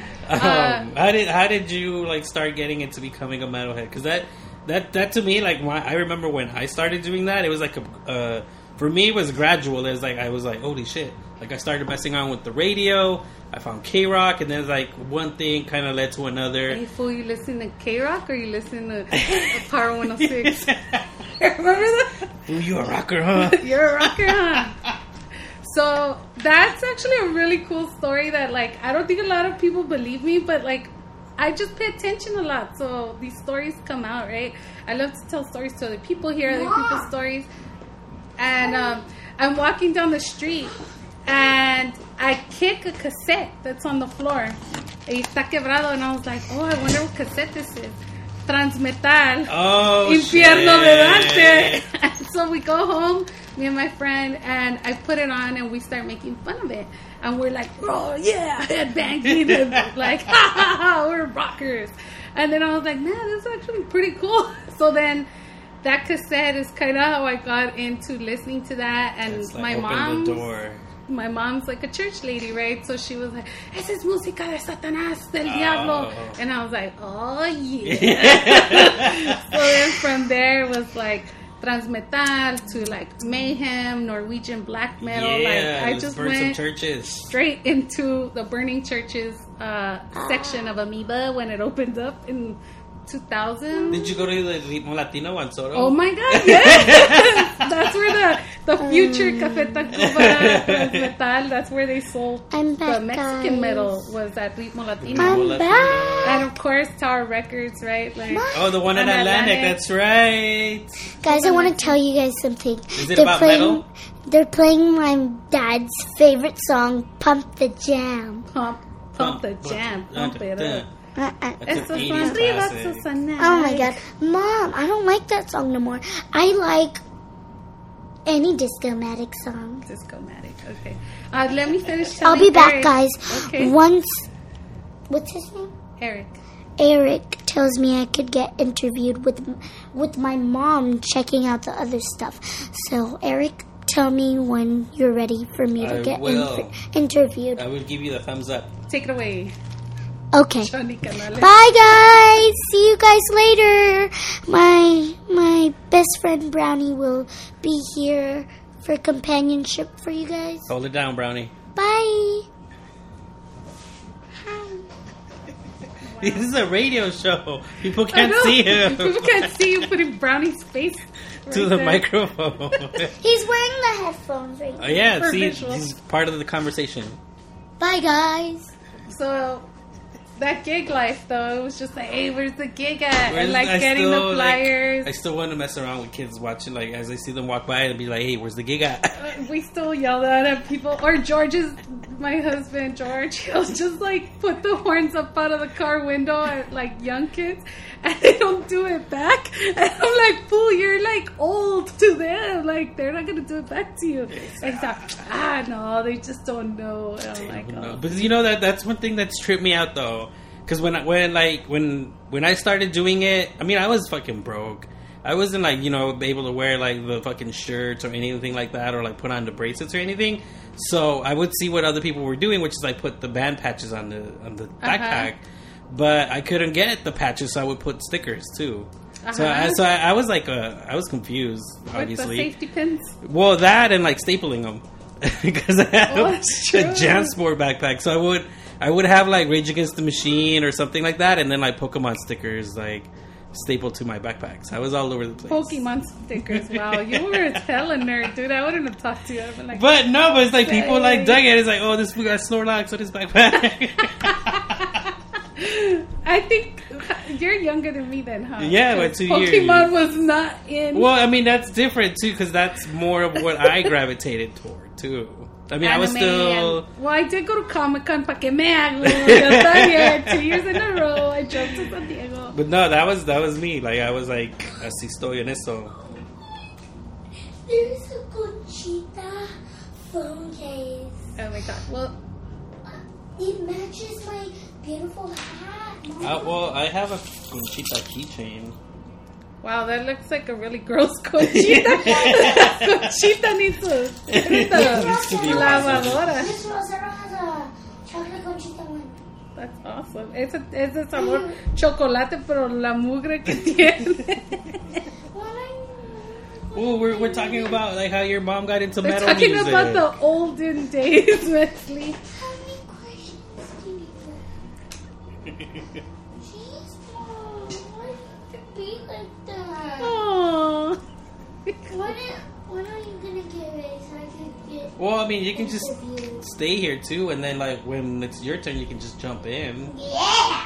How did you like start getting into becoming a metalhead? Because that to me, like, I remember when I started doing that, it was like for me it was gradual. It was like I was like, holy shit. Like, I started messing around with the radio. I found K-Rock, and then, like, one thing kind of led to another. Hey, fool, you listen to K-Rock or you listen to Power 106? Remember that? Ooh, you a rocker, huh? You're a rocker, huh? So, that's actually a really cool story that, like, I don't think a lot of people believe me, but, like, I just pay attention a lot. So, these stories come out, right? I love to tell stories to other people, hear other people's stories. And I'm walking down the street, and I kick a cassette that's on the floor. Y está quebrado, and I was like, oh, I wonder what cassette this is. Transmetal. Oh, Infierno shit. de Dante. And so we go home, me and my friend, and I put it on, and we start making fun of it. And we're like, oh, yeah, headbanging, and like, ha, ha, ha, we're rockers. And then I was like, man, this is actually pretty cool. So then that cassette is kind of how I got into listening to that. And It's like my opened the mom... door. My mom's like a church lady, right? So she was like, esa es música de Satanás, del diablo. And I was like, oh, yeah. So then from there it was like Transmetal to like Mayhem, Norwegian black metal. Yeah, like I just burn went some churches. straight into the burning churches section of Amoeba when it opened up in 2000. Did you go to the Ritmo Latino one, Soto? Oh my God, yes! That's where the future Café Tacuba, Transmetal, that's where they sold I'm back, the Mexican guys. metal, was at Ritmo Latino. I'm back. And of course, Tower Records, right? Like, Oh, the one in And Atlantic. Atlantic. That's right. Guys, I want to tell you guys something. Is it about metal? They're playing my dad's favorite song, Pump the Jam. Pump the jam, pump it up. That's an Estos 80s son arriba, classic. estos son Oh my God. Mom, I don't like that song no more. I like any Disco-matic song. Disco-matic, okay. Let me finish I'll telling be back, Eric. guys. Okay. Once, what's his name? Eric. Eric tells me I could get interviewed with my mom checking out the other stuff. So, Eric, tell me when you're ready for me to I get will. interviewed. I would give you the thumbs up. Take it away. Okay. Johnny Canales. Bye, guys. See you guys later. My best friend Brownie will be here for companionship for you guys. Hold it down, Brownie. Bye. Hi. This is a radio show. People can't see him. People can't see you putting Brownie's face to the microphone. He's wearing the headphones right now. Oh, yeah, For see, visuals. he's part of the conversation. Bye, guys. So that gig life, though, it was just like, hey, where's the gig at? Whereas And like I getting still, the flyers. I still want to mess around with kids watching, like, as I see them walk by and be like, hey, where's the gig at? We still yell that at people. Or my husband, George, he'll just like put the horns up out of the car window at like young kids, and they don't do it back. And I'm like, fool, you're like old to them. Like, they're not going to do it back to you. And he's like, no, they just don't know. And I'm like, oh. But you know, that's one thing that's tripped me out, though. Because when I started doing it, I mean, I was fucking broke. I wasn't like, you know, able to wear like the fucking shirts or anything like that, or like put on the bracelets or anything. So I would see what other people were doing, which is like put the band patches on the backpack. But I couldn't get the patches, so I would put stickers too. So I was like, I was confused, obviously. With the safety pins? Well, that and like stapling them. Because I had that's true. a JanSport backpack. So I would have like Rage Against the Machine or something like that, and then like Pokemon stickers like stapled to my backpacks. I was all over the place. Pokemon stickers. Wow, you were a hella nerd, dude. I wouldn't have talked to you. I'd been like, But it's like people like dug it. It's like, oh, this fool got Snorlax on his backpack. I think you're younger than me then, huh? Yeah, by 2 years. Pokemon was not in. Well, I mean, that's different too, because that's more of what I gravitated toward too. I mean, I was still. Well, I did go to Comic-Con, pa que me hago. Yo también, 2 years in a row. I jumped to San Diego. But no, that was me. Like, I was like, así estoy en eso. There's a Conchita phone case. Oh my god. Well, it matches my beautiful hat. Well, I have a Conchita keychain. wow, that looks like a really gross Conchita. Conchita needs to Needs to be lavadora. This Rosero has a chocolate Conchita one. That's awesome. Es de sabor chocolate, pero la mugre que tiene. Oh, we're talking about like how your mom got into We're metal talking music. about the olden days, Wesley. How many questions do you have? Jeez, Mom, why do you be like that? Aww. When are you gonna get ready so I can get? Well, I mean, you can just interviewed? stay here too, and then like when it's your turn, you can just jump in. Yeah.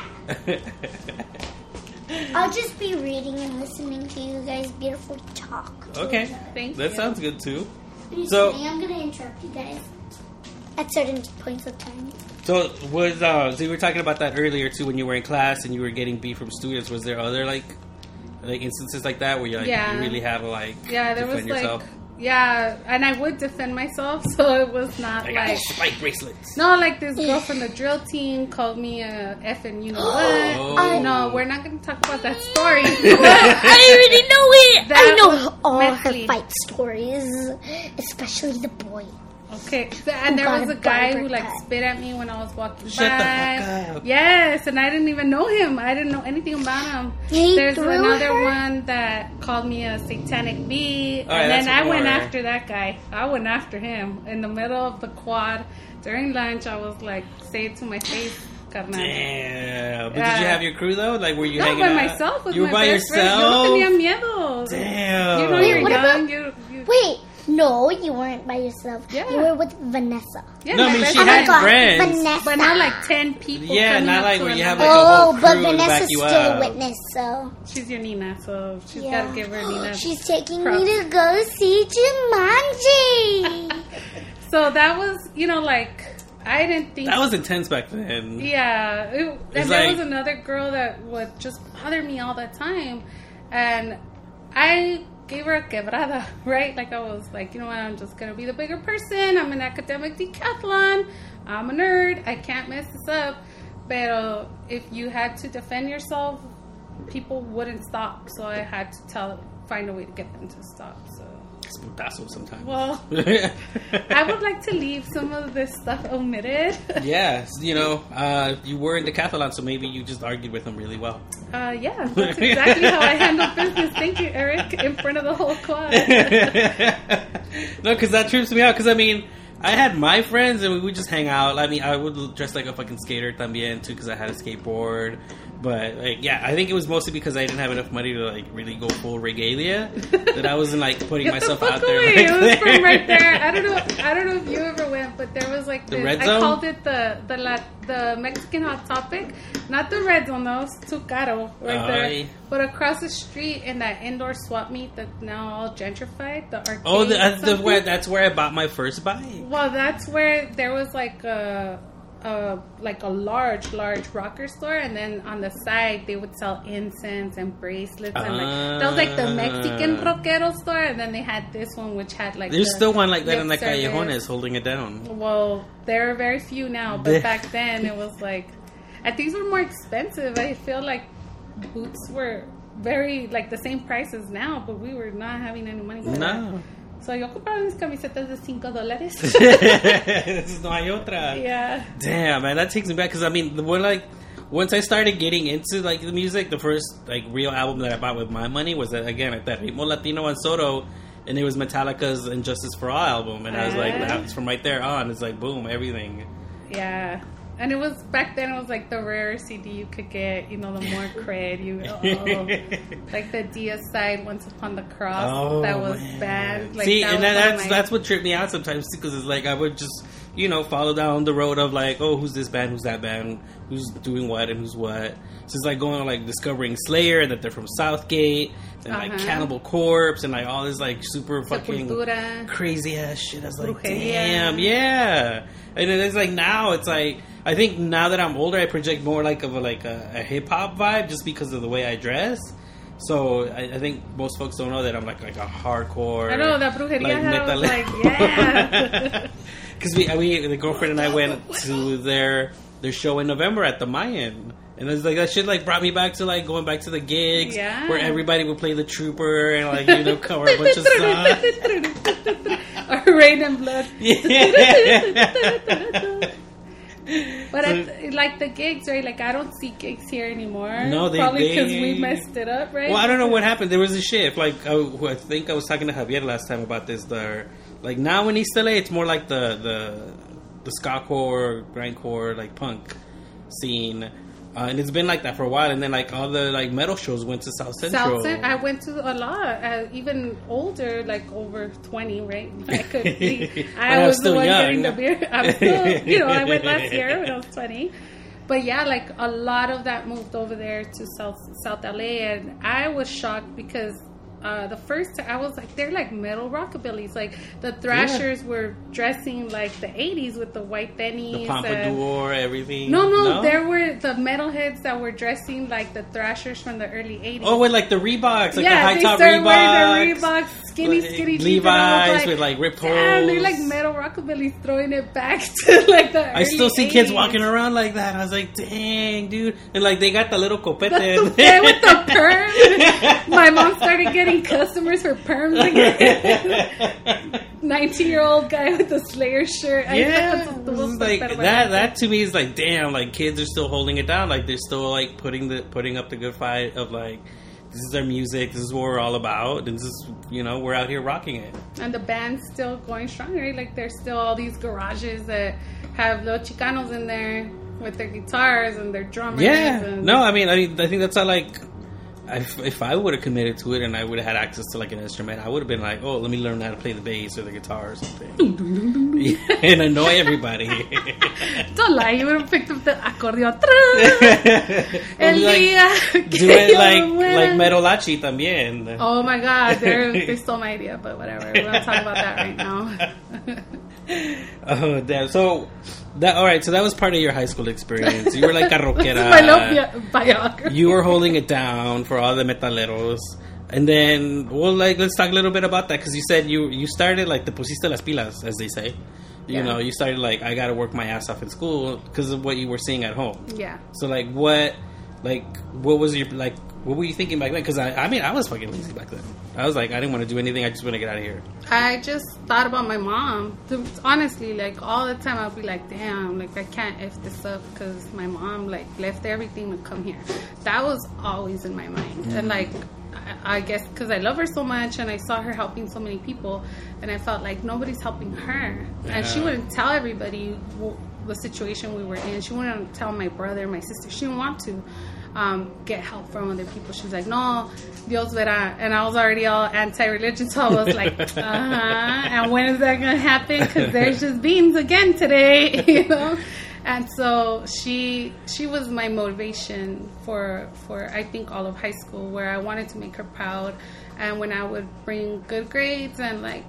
I'll just be reading and listening to you guys' beautiful talk. Okay, Thank that you. sounds good too. So I'm gonna interrupt you guys at certain points of time. So so you were talking about that earlier too when you were in class and you were getting beat from students. Was there other like instances like that where you you really had to like there defend was yourself? and I would defend myself, so it was not I got like spike bracelets. no, like this girl from the drill team called me a effing you know what. Oh. No, we're not going to talk about that story. I already know it. That I know was all mentally. her fight stories, especially the boy. Okay, and there got was a a guy who barber like cut. spit at me when I was walking Shut the by. fuck up. Yes, and I didn't even know him. I didn't know anything about him. He There's threw another her? one that called me a satanic bee, All right, and then that's I went more- after that guy. I went after him in the middle of the quad during lunch. I was like, "Say it to my face, carnal." Damn. But Yeah. did you have your crew though? Like, were you No, hanging by out? myself. With You were my by best friend. yourself. Yo no tenía miedo. Damn. You know Wait, you're what young. about- You Wait, no, you weren't by yourself. Yeah. You were with Vanessa. yeah, No, I my mean, best she Oh my had God, friends. Vanessa. but not like 10 people. Yeah, coming not up like to where the you have, house. like, a whole Oh, but crew to back Vanessa's you still up. a witness, so She's your Nina, so she's yeah. got to give her Nina. She's taking props. me to go see Jumanji. So that was, like, I didn't think. That was intense back then. Yeah. And It's there like- was another girl that would just bother me all the time. And I gave her a quebrada, right? Like, I was like, you know what? I'm just going to be the bigger person. I'm an academic decathlon. I'm a nerd. I can't mess this up. But if you had to defend yourself, people wouldn't stop. So I had to find a way to get them to stop. practice putazo sometimes. Well, I would like to leave some of this stuff omitted. Yeah, you know, you were in Decathlon, so maybe you just argued with him really well. Yeah, that's exactly how I handle business. Thank you, Eric, in front of the whole quad. No, because that trips me out. Because, I mean, I had my friends, and we would just hang out. I mean, I would dress like a fucking skater también, too, because I had a skateboard. But, like, yeah, I think it was mostly because I didn't have enough money to, like, really go full regalia that I wasn't, like, putting myself out there. Like, it was from right there. I don't know if you ever went, but there was, like, the this, Red I Zone? called it the Mexican Hot Topic. Not the Red Zone, though. It's too caro right there. But across the street in that indoor swap meet that's now all gentrified, the arcade. Oh, that's where I bought my first bike. Well, that's where there was, like a large rocker store, and then on the side they would sell incense and bracelets, and that was like the Mexican rockero store, and then they had this one which had like there's still one like that in the Callejones holding it down. Well, there are very few now, but back then it was like, and things were more expensive. I feel like boots were very like the same price as now, but we were not having any money for that. So yo compraba mis camisetas de $5. No hay otra. Yeah. Damn, man, that takes me back because I mean, once I started getting into like the music, the first like real album that I bought with my money was at that Ritmo Latino and Soto, and it was Metallica's "Injustice for All" album, and I was like, that's from right there on. It's like boom, everything. Yeah. And it was back then. It was like the rare CD you could get. You know, the more cred. Like the Dia side, "Once Upon the Cross," that was bad. Like, see, and that's what tripped me out sometimes too, because it's like I would just follow down the road of like, oh, who's this band, who's that band, who's doing what, and who's what. So it's like going on like discovering Slayer, that they're from Southgate, and like Cannibal Corpse, and like all this like super fucking crazy ass shit. I was like, damn, yeah. And it's like now it's like, I think now that I'm older, I project more like of a hip hop vibe just because of the way I dress. So I think most folks don't know that I'm like a hardcore. I know that brujeria. I was like, yeah. Because the girlfriend and I went to their show in November at the Mayan. And it's like that shit like brought me back to like going back to the gigs where everybody would play the Trooper and like cover a bunch of stuff. Or Rain and Blood. But like the gigs, right? Like I don't see gigs here anymore. No, probably because we messed it up, right? Well, I don't know what happened. There was a shift. Like I think I was talking to Javier last time about this. Like now in East LA, it's more like the ska-core, grindcore, like punk scene. And it's been like that for a while, and then like all the like metal shows went to South Central. I went to a lot, even older, like over 20, right? I was the one getting the beer. I was still, I went last year when I was 20. But yeah, like a lot of that moved over there to South LA, and I was shocked because the first time I was like, they're like metal rockabillys. Like the Thrashers were dressing like the 80s with the white bennies, the pompadour, everything. No, there were the metalheads that were dressing like the Thrashers from the early 80s. Oh, with like the Reeboks, like the high top Reeboks. The Reeboks, skinny Levi's with like ripped holes. And they're like metal rockabillys throwing it back to like the I still see 80s. Kids walking around like that. I was like, dang, dude. And like they got the little copete with the perm. My mom started getting customers for perms again. 19-year-old guy with a Slayer shirt. Like that to me is like, damn, like kids are still holding it down. Like they're still like putting up the good fight of like, this is our music, this is what we're all about, and this is, we're out here rocking it. And the band's still going strong, right? Like there's still all these garages that have little Chicanos in there with their guitars and their drummers. Yeah. No, I think that's how like, if I would have committed to it and I would have had access to like an instrument, I would have been like, oh, let me learn how to play the bass or the guitar or something. And annoy everybody. Don't lie, you would have picked up the accordion. Do it like Merolachi también. Oh my god, they stole my idea, but whatever. We're not talking about that right now. Oh, damn. So that was part of your high school experience. You were like a rockera. My biography. You were holding it down for all the metaleros. And then, let's talk a little bit about that, because you said you started like te pusiste las pilas, as they say. You started like, I got to work my ass off in school because of what you were seeing at home. Yeah. So like, what Like, what was your, like, what were you thinking back then? Because, I mean, I was fucking lazy back then. I was like, I didn't want to do anything. I just want to get out of here. I just thought about my mom. Honestly, like, all the time I'd be like, damn, like, I can't F this up because my mom, like, left everything to come here. That was always in my mind. And, like, I guess because I love her so much and I saw her helping so many people and I felt like nobody's helping her. Yeah. And she wouldn't tell everybody the situation we were in. She wouldn't tell my brother, my sister. She didn't want to get help from other people. She was like, no, Dios verá. And I was already all anti-religion, so I was like, and when is that going to happen? Because there's just beans again today, you know? And so she was my motivation for I think all of high school, where I wanted to make her proud. And when I would bring good grades and like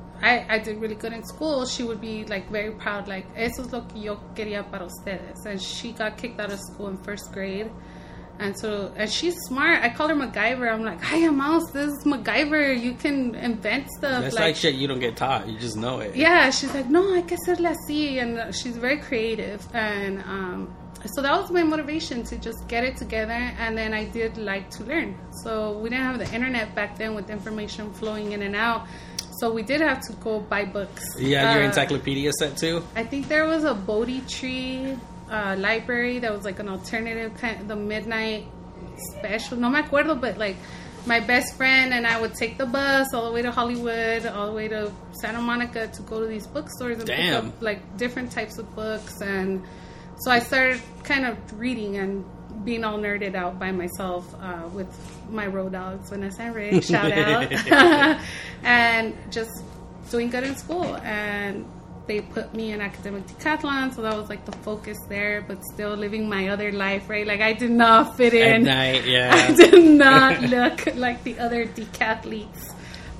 I did really good in school, she would be like very proud, like, eso es lo que yo quería para ustedes. And she got kicked out of school in first grade. And she's smart. I call her MacGyver. I'm like, hi, Mouse, this is MacGyver. You can invent stuff. That's like shit you don't get taught. You just know it. Yeah, she's like, no, hay que hacerla así. And she's very creative. And so that was my motivation, to just get it together. And then I did like to learn. So we didn't have the internet back then with information flowing in and out. So we did have to go buy books. You had your encyclopedia set too? I think there was a Bodhi Tree library that was like an alternative kind of the midnight special. No me acuerdo, but like my best friend and I would take the bus all the way to Hollywood, all the way to Santa Monica to go to these bookstores and pick up like different types of books. And so I started kind of reading and being all nerded out by myself with my road dogs, Vanessa and Rick, shout out, and just doing good in school. And they put me in academic decathlon, so that was like the focus there, but still living my other life, right? Like I did not fit in. At night, yeah. I did not look like the other decathletes.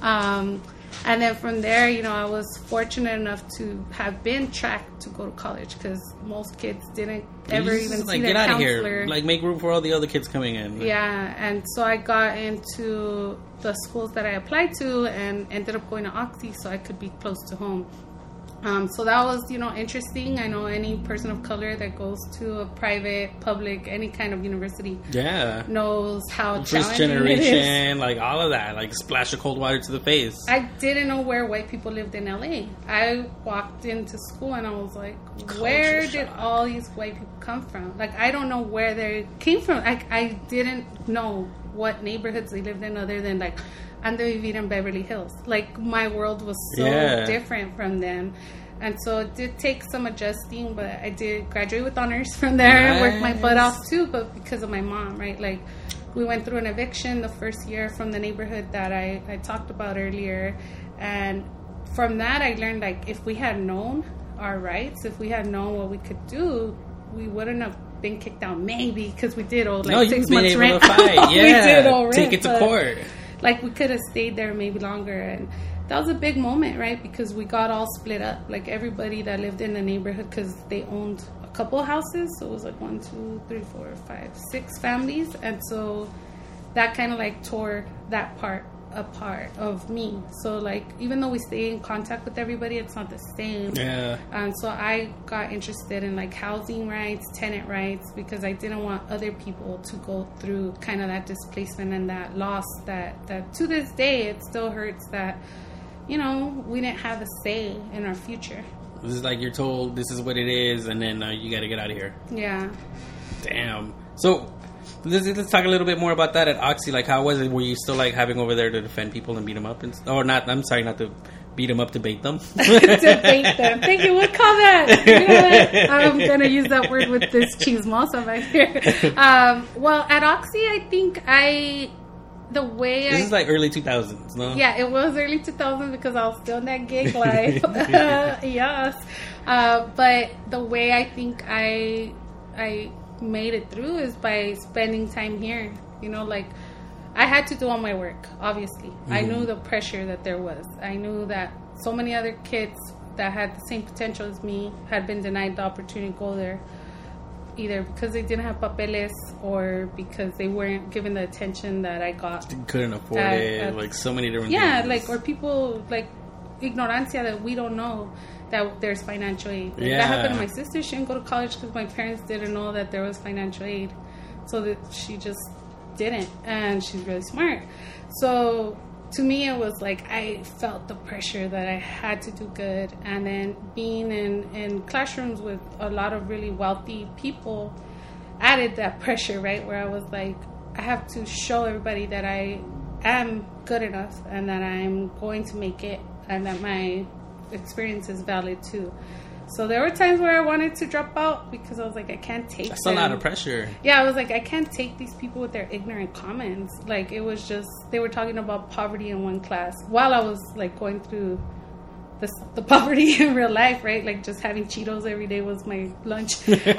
And then from there, you know, I was fortunate enough to have been tracked to go to college, because most kids didn't ever even see their counselor. Here. Like, make room for all the other kids coming in. Yeah, and so I got into the schools that I applied to and ended up going to Oxy so I could be close to home. So that was, you know, interesting. I know any person of color that goes to a private, public, any kind of university knows how first challenging generation, it is. like all of that, like splash of cold water to the face. I didn't know where white people lived in LA. I walked into school and I was like, where did all these white people come from? Like, I don't know where they came from. I didn't know what neighborhoods they lived in other than like Ande vivir in Beverly Hills. Like, my world was so different from them. And so it did take some adjusting, but I did graduate with honors from there. Nice. Worked my butt off too, but because of my mom, right? Like, we went through an eviction the first year from the neighborhood that I talked about earlier. And from that, I learned, like, if we had known our rights, if we had known what we could do, we wouldn't have been kicked out, maybe, because we did owe like 6 months rent. To fight. Yeah, we did owe rent, take it to court. Like, we could have stayed there maybe longer. And that was a big moment, right? Because we got all split up. Like, everybody that lived in the neighborhood, because they owned a couple of houses. So it was like 1, 2, 3, 4, 5, 6 families. And so that kind of like tore that part apart of me. So like, even though we stay in contact with everybody, it's not the same. Yeah. And so I got interested in like housing rights, tenant rights, because I didn't want other people to go through kind of that displacement and that loss that to this day it still hurts, that, you know, we didn't have a say in our future. This is like, you're told this is what it is, and then you got to get out of here. Yeah. Damn. So let's talk a little bit more about that at Oxy. Like, how was it? Were you still like having over there to defend people and beat them up? Or not? I'm sorry, not to beat them up, debate them. Debate them. Thank you. What comment? You know what? I'm gonna use that word with this chismosa back here. Well, at Oxy, I think this is like early 2000s, no? Yeah, it was early 2000s because I was still in that gig life. Yes. But the way I think I made it through is by spending time here. You know, like, I had to do all my work, obviously. Mm-hmm. I knew the pressure that there was. I knew that so many other kids that had the same potential as me had been denied the opportunity to go there, either because they didn't have papeles or because they weren't given the attention that I got. Couldn't afford it, like so many different things. Yeah, like, or people, like, ignorancia, that we don't know that there's financial aid. Like, that happened to my sister. She didn't go to college because my parents didn't know that there was financial aid. So that she just didn't, and she's really smart. So to me, it was like I felt the pressure that I had to do good. And then being in classrooms with a lot of really wealthy people added that pressure, right? Where I was like, I have to show everybody that I am good enough and that I'm going to make it and that my experience is valid too. So there were times where I wanted to drop out because I was like, I can't take That's a lot of pressure. Yeah, I was like, I can't take these people with their ignorant comments. Like, it was just, they were talking about poverty in one class while I was like going through the poverty in real life, right? Like, just having Cheetos every day was my lunch.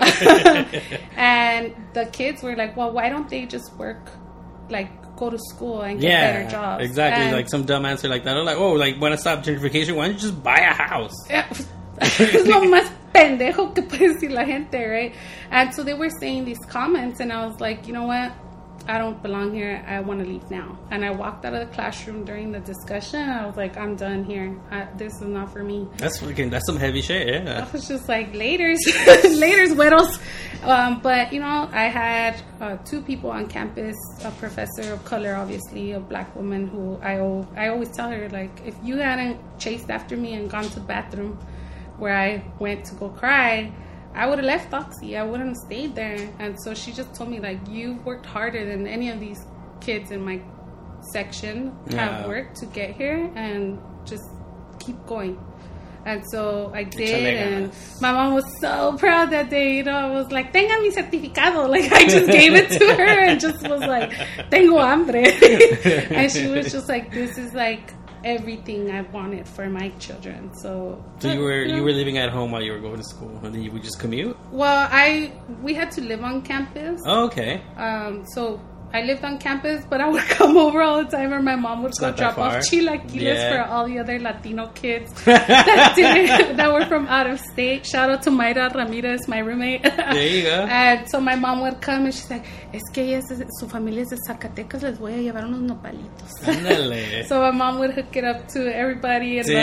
And the kids were like, well, why don't they just work, like, go to school and get better jobs? Exactly. And like some dumb answer like that. They're like, oh, like, want to stop gentrification? Why don't you just buy a house? Es lo más pendejo que puede decir la gente, right? And so they were saying these comments, and I was like, you know what? I don't belong here. I want to leave now. And I walked out of the classroom during the discussion. I was like, I'm done here. This is not for me. That's some heavy shit, yeah. I was just like, laters, güeros. But, you know, I had 2 people on campus, a professor of color, obviously, a black woman who I always tell her, like, if you hadn't chased after me and gone to the bathroom where I went to go cry, I would have left Oxy. I wouldn't have stayed there. And so she just told me, like, you worked harder than any of these kids in my section have worked to get here, and just keep going. And so I did, and my mom was so proud that day. You know, I was like, tenga mi certificado. Like, I just gave it to her and just was like, tengo hambre. And she was just like, this is like everything I wanted for my children. So you were living at home while you were going to school, and then you would just commute? Well, we had to live on campus. Oh, okay. So I lived on campus, but I would come over all the time, or my mom would go drop off chilaquiles for all the other Latino kids that were from out of state. Shout out to Mayra Ramirez, my roommate. There you go. And so my mom would come, and she's like, es que ella su familia es de Zacatecas, les voy a llevar unos nopalitos. So my mom would hook it up to everybody in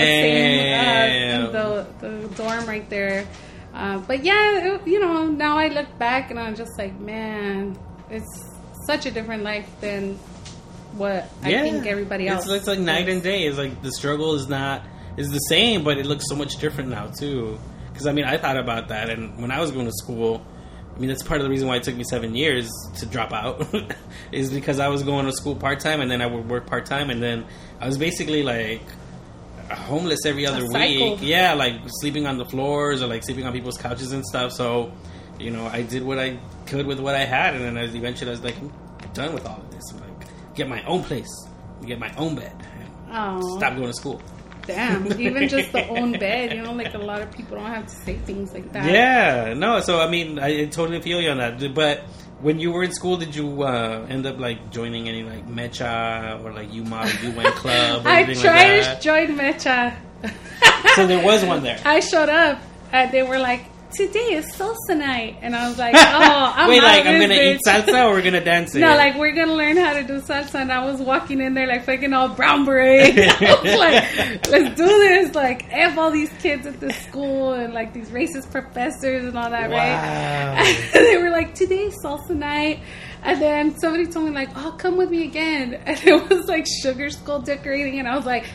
the dorm right there. But yeah, you know, now I look back and I'm just like, man, it's such a different life than what I think everybody else. It's like night and day. It's like the struggle is the same, but it looks so much different now too. Because I mean, I thought about that, and when I was going to school, I mean, that's part of the reason why it took me 7 years to drop out, is because I was going to school part time, and then I would work part time, and then I was basically like homeless every other week. Yeah, like sleeping on the floors or like sleeping on people's couches and stuff. So, you know, I did what I could with what I had, and then eventually I was like, I'm done with all of this. I'm like, get my own place, get my own bed, and stop going to school. Damn, even just the own bed, you know, like a lot of people don't have to say things like that. Yeah, no, so I mean, I totally feel you on that. But when you were in school, did you end up like joining any like Mecha or like UN Club or anything like that? I tried to join Mecha. So there was one there. I showed up and they were like, today is salsa night, and I was like, I'm wait, out like I'm gonna bitch. eat salsa or we're gonna dance it? No, like we're gonna learn how to do salsa, and I was walking in there like fucking all brown beret. I was like, let's do this, like F all these kids at this school and like these racist professors and all that, right? And they were like, today is salsa night. And then somebody told me, like, oh, come with me again. And it was like sugar skull decorating, and I was like,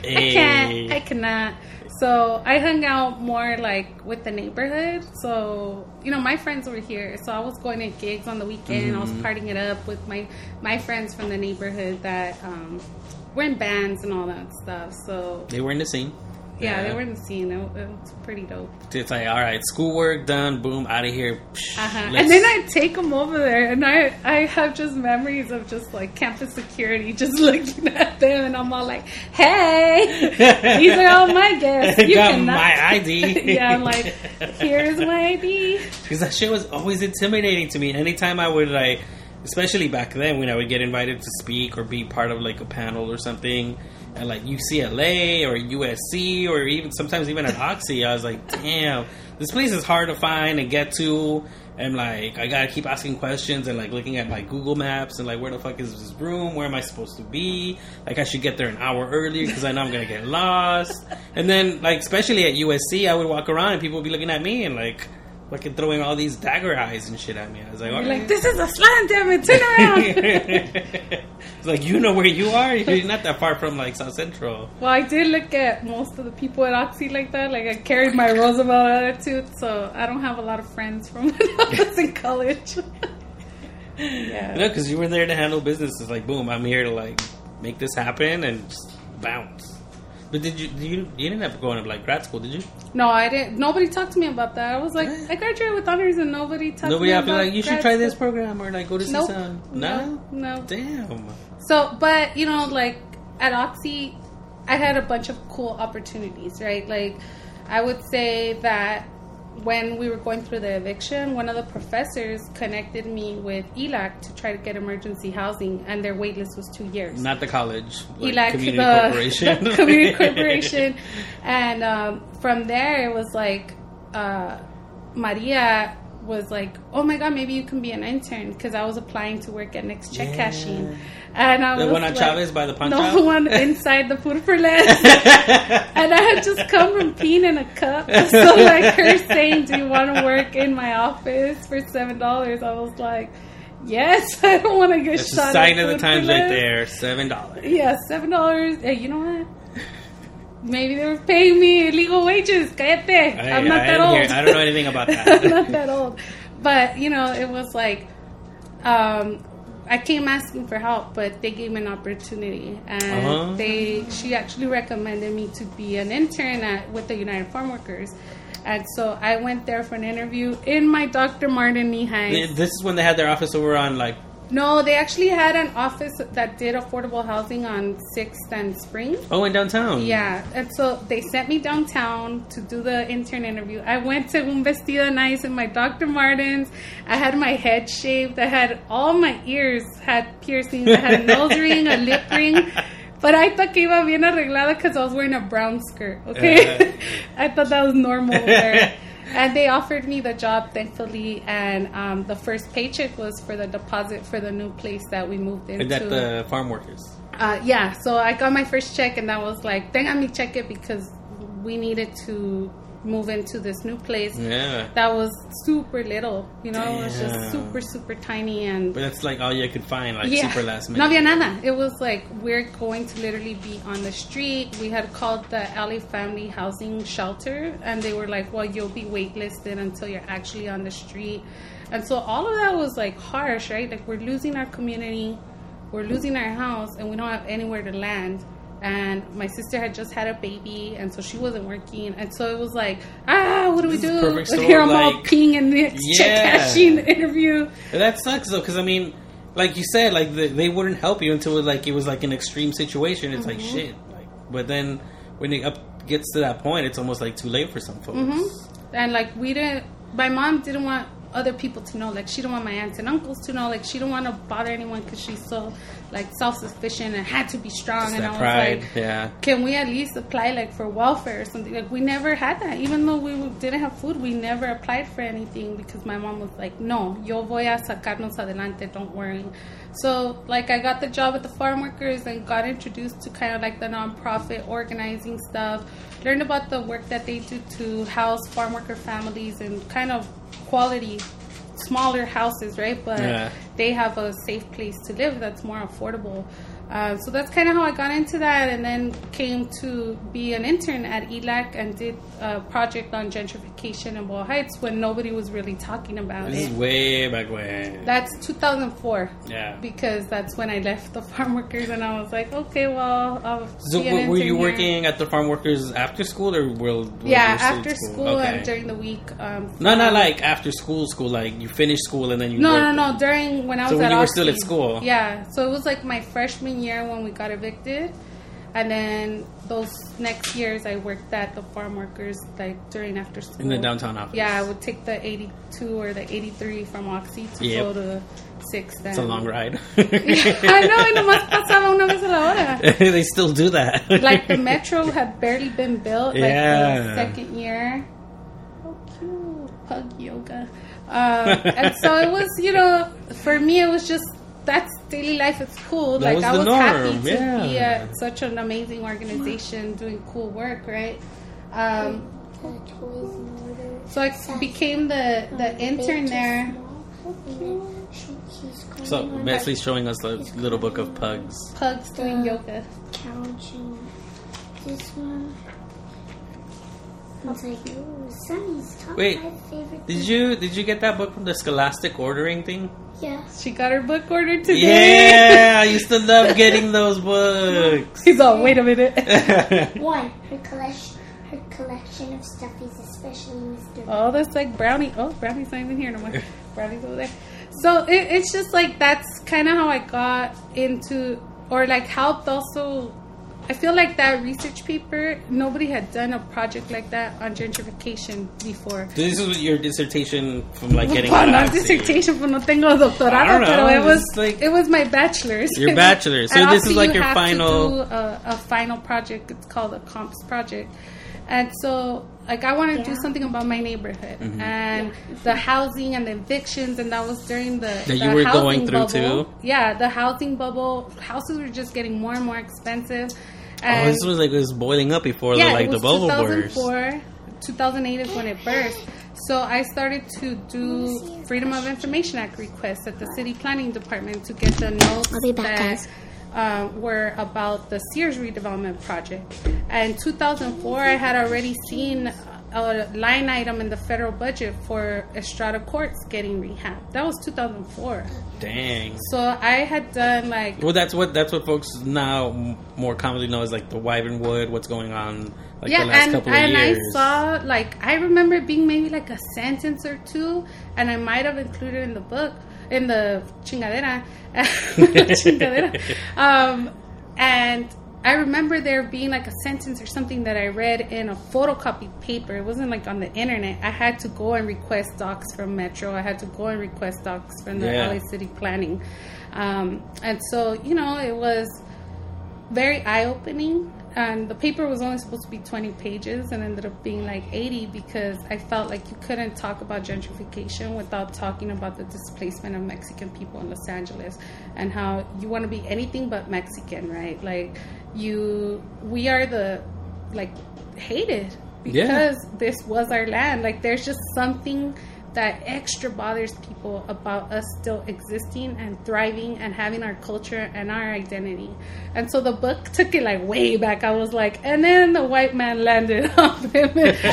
I cannot. So I hung out more like with the neighborhood. So, you know, my friends were here. So I was going to gigs on the weekend. I was partying it up with my friends from the neighborhood that were in bands and all that stuff. So they were in the scene. Yeah, they were in the scene. It was pretty dope. It's like, all right, schoolwork done, boom, out of here. And then I take them over there, and I have just memories of just like campus security, just looking at them, and I'm all like, hey, these are all my guests. You got my ID. Yeah, I'm like, here's my ID. Because that shit was always intimidating to me. Anytime I would like, especially back then when I would get invited to speak or be part of like a panel or something at like UCLA or USC or even sometimes even at Oxy, I was like, damn, this place is hard to find and get to, and like I gotta keep asking questions and like looking at my Google Maps and like, where the fuck is this room? Where am I supposed to be? Like I should get there an hour earlier because I know I'm gonna get lost. And then like especially at USC, I would walk around and people would be looking at me and like, fucking throwing all these dagger eyes and shit at me. I was like, you're like, this is a slant, damn it, turn around. It's like, you know where you are? You're not that far from, like, South Central. Well, I did look at most of the people at Oxy like that. Like, I carried my Roosevelt attitude, so I don't have a lot of friends from when I was in college. Yeah. No, because you were there to handle business. It's like, boom, I'm here to, like, make this happen and just bounce. But you didn't have to go into, like, grad school, did you? No, I didn't. Nobody talked to me about that. I was like, I graduated with honors and nobody talked to me about Nobody like, you should try this program or, like, go to nope. CSUN. No. Damn. So, but, you know, like, at Oxy, I had a bunch of cool opportunities, right? Like, I would say that when we were going through the eviction, one of the professors connected me with ELAC to try to get emergency housing, and their wait list was 2 years. Not the college. Like ELAC, community corporation. The community corporation. And from there, it was like, Maria was like, oh my God, maybe you can be an intern, because I was applying to work at Next Check Cashing. And I the was one on like, Chavez by the punch out? No, one inside the Food for Less. And I had just come from peeing in a cup. So like her saying, do you want to work in my office for $7? I was like, yes, I don't want to get That's shot. That's a sign of the Food times for right Less. there. $7. Yeah, $7. Hey, you know what? Maybe they were paying me illegal wages. Cállate. I'm not that old. I don't know anything about that. I'm not that old. But, you know, it was like, I came asking for help, but they gave me an opportunity. And she actually recommended me to be an intern with the United Farm Workers. And so I went there for an interview in my Dr. Martin knee highs. This is when they had their office over on, like... No, they actually had an office that did affordable housing on 6th and Spring. Oh, in downtown. Yeah, and so they sent me downtown to do the intern interview. I went to Un Vestido Nice in my Dr. Martens. I had my head shaved. I had all my ears had piercings. I had a nose ring, a lip ring. But I thought que iba bien arreglada because I was wearing a brown skirt, okay? I thought that was normal there. And they offered me the job, thankfully, and the first paycheck was for the deposit for the new place that we moved into. Is that the farm workers? Yeah, so I got my first check, and that was like, tenga mi cheque, because we needed to move into this new place. Yeah. That was super little, you know, it was just super, super tiny. And but that's like all you could find, like super last minute. No había nada. It was like, we're going to literally be on the street. We had called the LA Family Housing Shelter, and they were like, well, you'll be waitlisted until you're actually on the street. And so all of that was like harsh, right? Like, we're losing our community, we're losing our house, and we don't have anywhere to land. And my sister had just had a baby, and so she wasn't working. And so it was like, what do we do? Perfect storm, Here I'm all like, peeing in the check cashing interview. That sucks though, because I mean, like you said, like they wouldn't help you until it was like an extreme situation. It's like shit. Like, but then when it gets to that point, it's almost like too late for some folks. And like my mom didn't want other people to know. Like, she didn't want my aunts and uncles to know. Like, she didn't want to bother anyone because she's so like self-sufficient and had to be strong. Just and that I was pride, like, can we at least apply like for welfare or something? Like, we never had that. Even though we didn't have food, we never applied for anything because my mom was like, no, yo voy a sacarnos adelante, don't worry. So like, I got the job at the farm workers and got introduced to kind of like the nonprofit organizing stuff, learned about the work that they do to house farm worker families and kind of quality smaller houses, right? But they have a safe place to live that's more affordable. So that's kind of how I got into that, and then came to be an intern at ELAC and did a project on gentrification in Boyle Heights when nobody was really talking about This it. is way back when. That's 2004. Yeah. Because that's when I left the farm workers, and I was like, okay, well, I'll So be an were you intern working at the farm workers after school, or were after school and during the week. No, not like after school. Like you finished school and then you. No. During when I was so when at you were Oxy. still at school. Yeah. So it was like my freshman year when we got evicted, and then those next years I worked at the farm workers like during after school in the downtown office. Yeah, I would take the 82 or the 83 from Oxy to go to 6th. It's a long ride. I know, y nomás pasaba una vez a la hora. They still do that. Like the metro had barely been built. Like the second year. Oh, cute. Pug yoga. And so it was, for me, it was just, that's daily life. It's cool. That like, I was norm. happy to be at such an amazing organization doing cool work, right? the toys in order. So I became the intern there. So Leslie's showing us the little book of pugs. Pugs doing yoga. Counting this one. It's like, ooh, Sunny's top Wait, 5 favorite Did things. you get that book from the Scholastic ordering thing? Yeah. She got her book ordered today. Yeah, I used to love getting those books. He's all, wait a minute. One, her collection of stuffies, especially Mr. Oh, that's like Brownie. Oh, Brownie's not even here no more. Brownie's over there. So it's just like that's kind of how I got into, or like helped also. I feel like that research paper, nobody had done a project like that on gentrification before. This is your dissertation from like getting Well, out not of dissertation, pues no tengo doctorado, I don't know, pero it was like- it was my bachelor's. Your bachelor's. So And this also is like you your have final- to do a final project. It's called a comps project, and so like I wanted to do something about my neighborhood and the housing and the evictions, and that was during the you were housing going through bubble. too? Yeah, the housing bubble. Houses were just getting more and more expensive. Oh, And this was like it was boiling up before yeah, the it was bubble burst. 2004. 2008 is when it burst. So I started to do Freedom of Information Act requests at the city planning department to get the notes I'll be back, guys. that were about the Sears redevelopment project. And 2004, I had already seen a line item in the federal budget for Estrada Courts getting rehabbed. That was 2004. Dang. So I had done like Well, that's what folks now more commonly know as like the Wyvernwood. What's going on? Like yeah, the last and couple of years. I saw like I remember it being maybe like a sentence or two, and I might have included in the book in the chingadera, and I remember there being like a sentence or something that I read in a photocopied paper. It wasn't like on the internet. I had to go and request docs from Metro. I had to go and request docs from the LA City Planning, and so it was very eye-opening. And the paper was only supposed to be 20 pages and ended up being like 80 because I felt like you couldn't talk about gentrification without talking about the displacement of Mexican people in Los Angeles and how you want to be anything but Mexican, right? Like we are the hated because this was our land. Like there's just something that extra bothers people about us still existing and thriving and having our culture and our identity. And so the book took it like way back. I was like, and then the white man landed on him.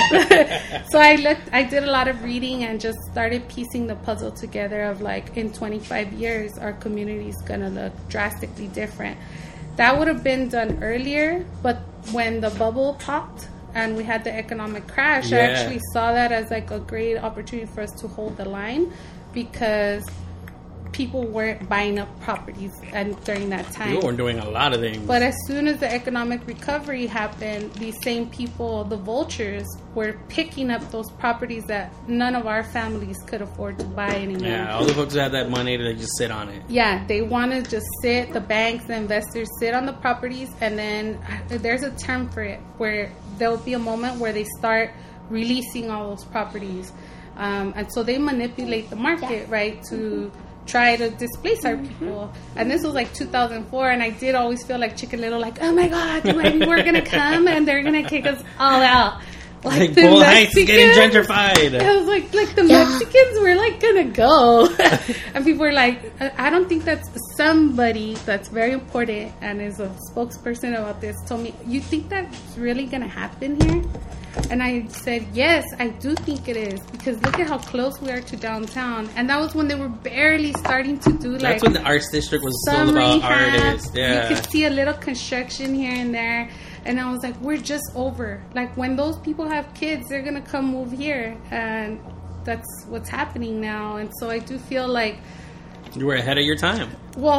So I did a lot of reading and just started piecing the puzzle together of like in 25 years our community is gonna look drastically different. That would have been done earlier, but when the bubble popped and we had the economic crash, I actually saw that as like a great opportunity for us to hold the line because people weren't buying up properties and during that time. You were doing a lot of things. But as soon as the economic recovery happened, these same people, the vultures, were picking up those properties that none of our families could afford to buy anymore. Yeah, all the folks that have that money, they just sit on it. Yeah, they want to just sit, the banks, the investors sit on the properties, and then there's a term for it where there'll be a moment where they start releasing all those properties. And so they manipulate the market, right, to try to displace our people. And this was like 2004, and I did always feel like Chicken Little, like, oh my God, we're going to come and they're going to kick us all out. Like Bull Heights is getting gentrified. I was like the Mexicans were like gonna go. And people were like, I don't think that's somebody that's very important and is a spokesperson about this told me, you think that's really gonna happen here? And I said, yes, I do think it is, because look at how close we are to downtown. And that was when they were barely starting to do like, that's when the arts district was some all about rehab. artists. Yeah, you could see a little construction here and there. And I was like, we're just over. Like, when those people have kids, they're going to come move here. And that's what's happening now. And so I do feel like... you were ahead of your time. Well,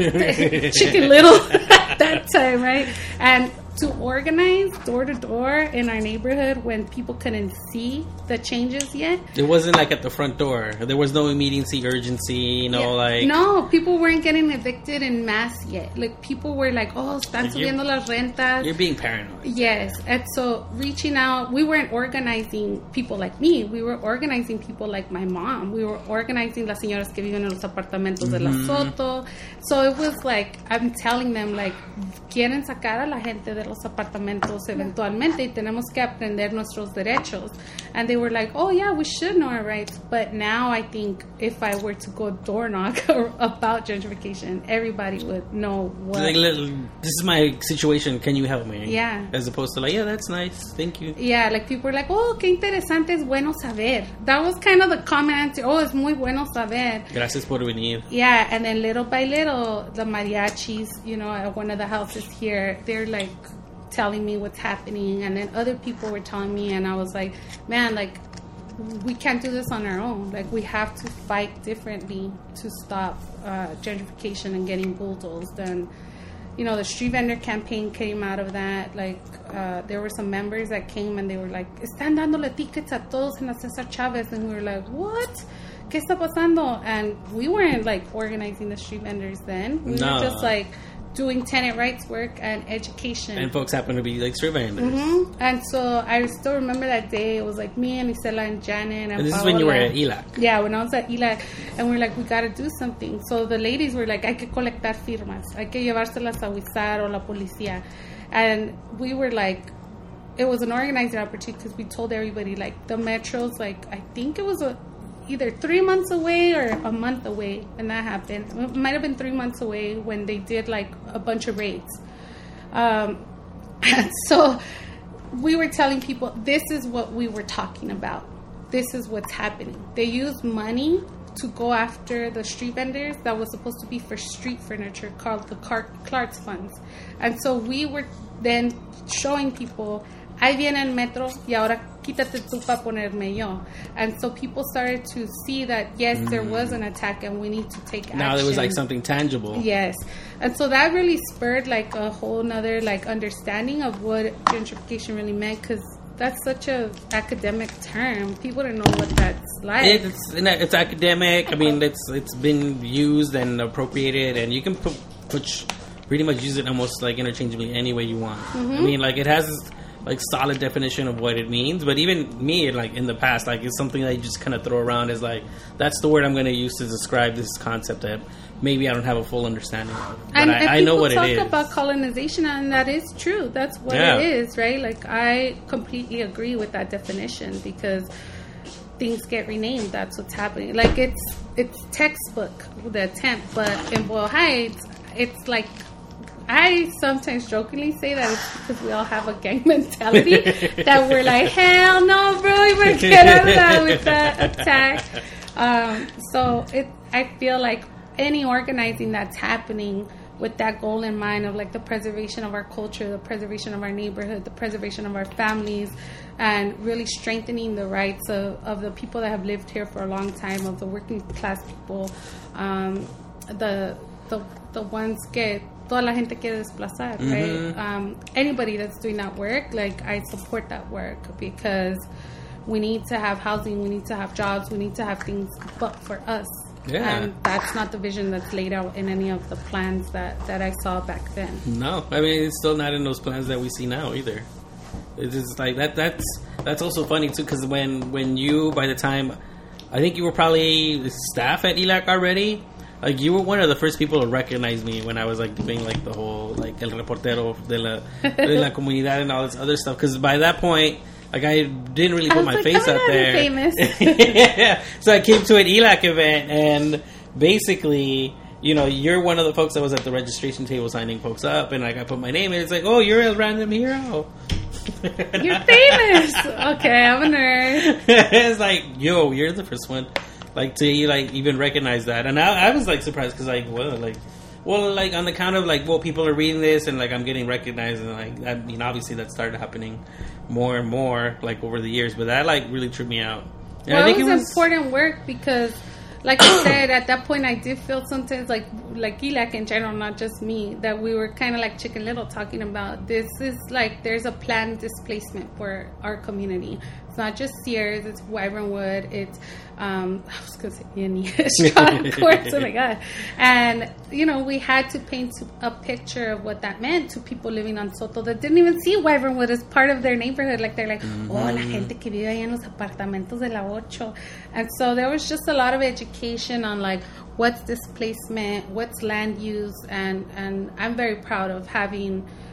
Chicken Little at that time, right? And to organize door to door in our neighborhood when people couldn't see the changes yet. It wasn't like at the front door. There was no immediacy, urgency, like... No, people weren't getting evicted en masse yet. Like, people were like, oh, están subiendo las rentas. You're being paranoid. Yes. And so reaching out, we weren't organizing people like me. We were organizing people like my mom. We were organizing las señoras que viven en los apartamentos de La Soto. So it was like, I'm telling them, like, quieren sacar a la gente de los apartamentos eventualmente y tenemos que aprender nuestros derechos. And they were like, oh yeah, we should know our rights. But now I think if I were to go door knock about gentrification, everybody would know what. Like, this is my situation, can you help me? Yeah. As opposed to like, yeah, that's nice, thank you. Yeah, like people were like, oh, qué interesante, es bueno saber. That was kind of the common answer. Oh, es muy bueno saber. Gracias por venir. Yeah, and then little by little, the mariachis, you know, at one of the houses here, they're like telling me what's happening, and then other people were telling me, and I was like, man, like, we can't do this on our own. Like, we have to fight differently to stop gentrification and getting bulldozed. And, you know, the street vendor campaign came out of that. Like, there were some members that came and they were like, están dándole tickets a todos en la Cesar Chavez. And we were like, what? ¿Qué está pasando? And we weren't like organizing the street vendors then. We were just like doing tenant rights work and education. And folks happen to be like street vendors. Mm-hmm. And so I still remember that day. It was like me and Isela and Janet and this Paola. is when you were at ELAC. Yeah, when I was at ELAC. And we were like, we got to do something. So the ladies were like, hay que colectar firmas. Hay que llevárselas a Huizar o la policía. And we were like, it was an organizing opportunity because we told everybody, like, the metro's like, I think it was either 3 months away or a month away when that happened. It might have been 3 months away when they did like a bunch of raids. And so we were telling people, this is what we were talking about. This is what's happening. They used money to go after the street vendors that was supposed to be for street furniture called the Clark's Funds. And so we were then showing people, ahí viene el metro y ahora quítate tú para ponerme yo. And so people started to see that, yes, there was an attack and we need to take action. Now there was like something tangible. Yes. And so that really spurred like a whole nother like understanding of what gentrification really meant, because that's such a academic term. People don't know what that's like. It's academic. I mean, it's been used and appropriated, and you can pretty much use it almost like interchangeably any way you want. Mm-hmm. I mean, like, it has like solid definition of what it means, but even me, like in the past, like it's something that you just kind of throw around as like, that's the word I'm going to use to describe this concept that maybe I don't have a full understanding of, but and I know what it is. People talk about colonization, and that is true. That's what it is, right? Like, I completely agree with that definition, because things get renamed. That's what's happening. Like, it's textbook, the attempt, but in Boyle Heights, it's like, I sometimes jokingly say that it's because we all have a gang mentality that we're like, hell no, bro, you better get out of that with that attack. So I feel like any organizing that's happening with that goal in mind of like the preservation of our culture, the preservation of our neighborhood, the preservation of our families, and really strengthening the rights of the people that have lived here for a long time, of the working class people, the ones que toda la gente quiere desplazar, right? Anybody that's doing that work, like, I support that work, because we need to have housing, we need to have jobs, we need to have things but for us. Yeah. And that's not the vision that's laid out in any of the plans that I saw back then. No, I mean, it's still not in those plans that we see now either. It's just like that's also funny too, because when you, by the time, I think you were probably staff at ELAC already. Like, you were one of the first people to recognize me when I was like doing like the whole like el reportero de la comunidad and all this other stuff. Because by that point, like, I didn't really put my face out there. Famous. Yeah. So I came to an ELAC event, and basically, you know, you're one of the folks that was at the registration table signing folks up, and like, I put my name in. It's like, oh, you're a random hero. You're famous. Okay, I'm a nerd. It's like, yo, you're the first one. Like, to like even recognize that, and I was like surprised, because like, well, like on the count of like, well, people are reading this, and like I'm getting recognized, and like, I mean, obviously that started happening more and more like over the years, but that like really tripped me out. And well, I think it was important work, because, like I said, at that point I did feel sometimes like ELAC in general, not just me, that we were kind of like Chicken Little talking about, this is like, there's a planned displacement for our community. It's not just Sears, it's Wyvernwood, it's I was going to say Annie, Strong Courts, oh my God. And, you know, we had to paint a picture of what that meant to people living on Soto that didn't even see Wyvernwood as part of their neighborhood. Like, they're like, oh, la gente que vive ahí en los apartamentos de la Ocho. And so there was just a lot of education on, like, what's displacement, what's land use, and I'm very proud of having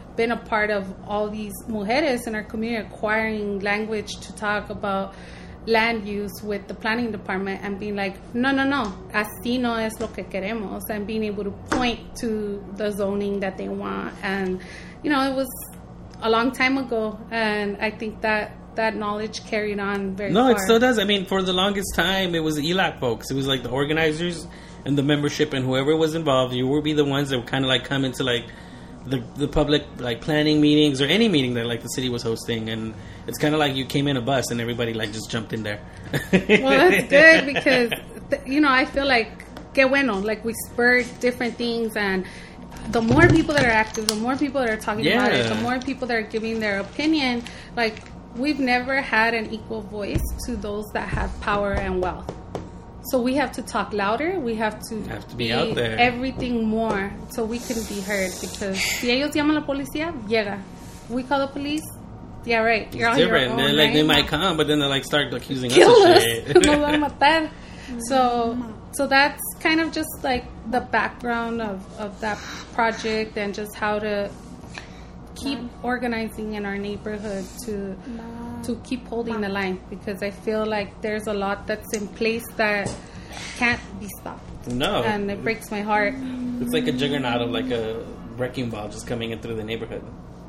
been a part of all these mujeres in our community acquiring language to talk about land use with the planning department and being like, no, así no es lo que queremos, and being able to point to the zoning that they want. And, you know, it was a long time ago, and I think that knowledge carried on very far. No, it still does. I mean, for the longest time, it was the ELAC folks. It was like the organizers and the membership and whoever was involved. You would be the ones that would kind of like come into like the public like planning meetings or any meeting that like the city was hosting, and it's kind of like you came in a bus and everybody like just jumped in there. Well, that's good because you know, I feel like que bueno, like we spurred different things, and the more people that are active, the more people that are talking about it, the more people that are giving their opinion. Like, we've never had an equal voice to those that have power and wealth. So we have to talk louder. We have to be out there. Everything more so we can be heard. Because si ellos llaman a la policía, llega. We call the police. Yeah, right. You're on your own, They're like, they might come, but then they like start accusing us of shit. Nos van a matar. So that's kind of just like the background of that project, and just how to keep organizing in our neighborhood to keep holding the line, because I feel like there's a lot that's in place that can't be stopped. No. And it breaks my heart. It's like a juggernaut of like a wrecking ball just coming in through the neighborhood.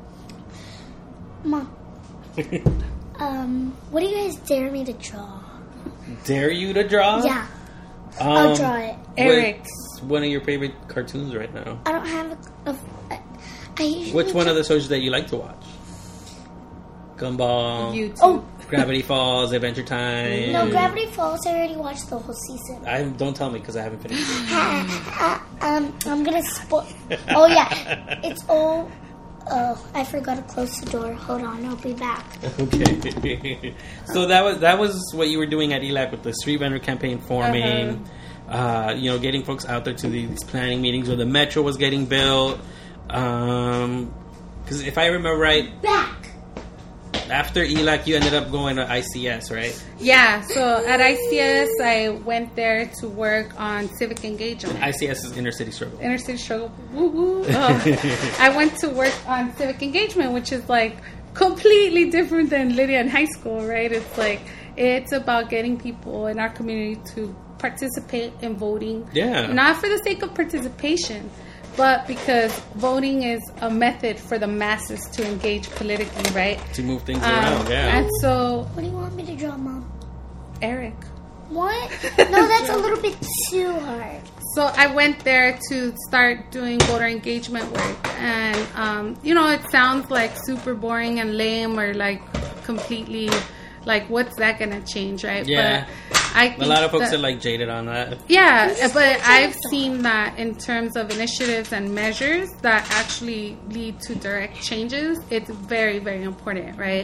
Mom. What do you guys dare me to draw? Dare you to draw? Yeah. I'll draw it. Eric. What's one of your favorite cartoons right now? I don't have I usually Which one of the shows that you like to watch? Gumball. YouTube. Oh. Gravity Falls, Adventure Time. No, Gravity Falls, I already watched the whole season. Don't tell me because I haven't finished it. I'm gonna spoil. Oh yeah, it's all. Oh, I forgot to close the door. Hold on, I'll be back. Okay. So that was what you were doing at ELAC with the street vendor campaign forming. You know, getting folks out there to these planning meetings where the metro was getting built. Because if I remember right, Back. after ELAC, you ended up going to ICS, right? Yeah, so at ICS, I went there to work on civic engagement. ICS is Inner City Struggle. Inner City Struggle. Woo-woo. Oh. I went to work on civic engagement, which is like completely different than Lydia in high school, right? It's like, it's about getting people in our community to participate in voting. Yeah. Not for the sake of participation, but because voting is a method for the masses to engage politically, right? To move things around, yeah. And so... What do you want me to draw, Mom? Eric. What? No, that's a little bit too hard. So I went there to start doing voter engagement work. And, you know, it sounds like super boring and lame, or like completely... Like, what's that going to change, right? Yeah. But I think a lot of folks are like jaded on that. Yeah, but I've seen that in terms of initiatives and measures that actually lead to direct changes, it's very, very important, right?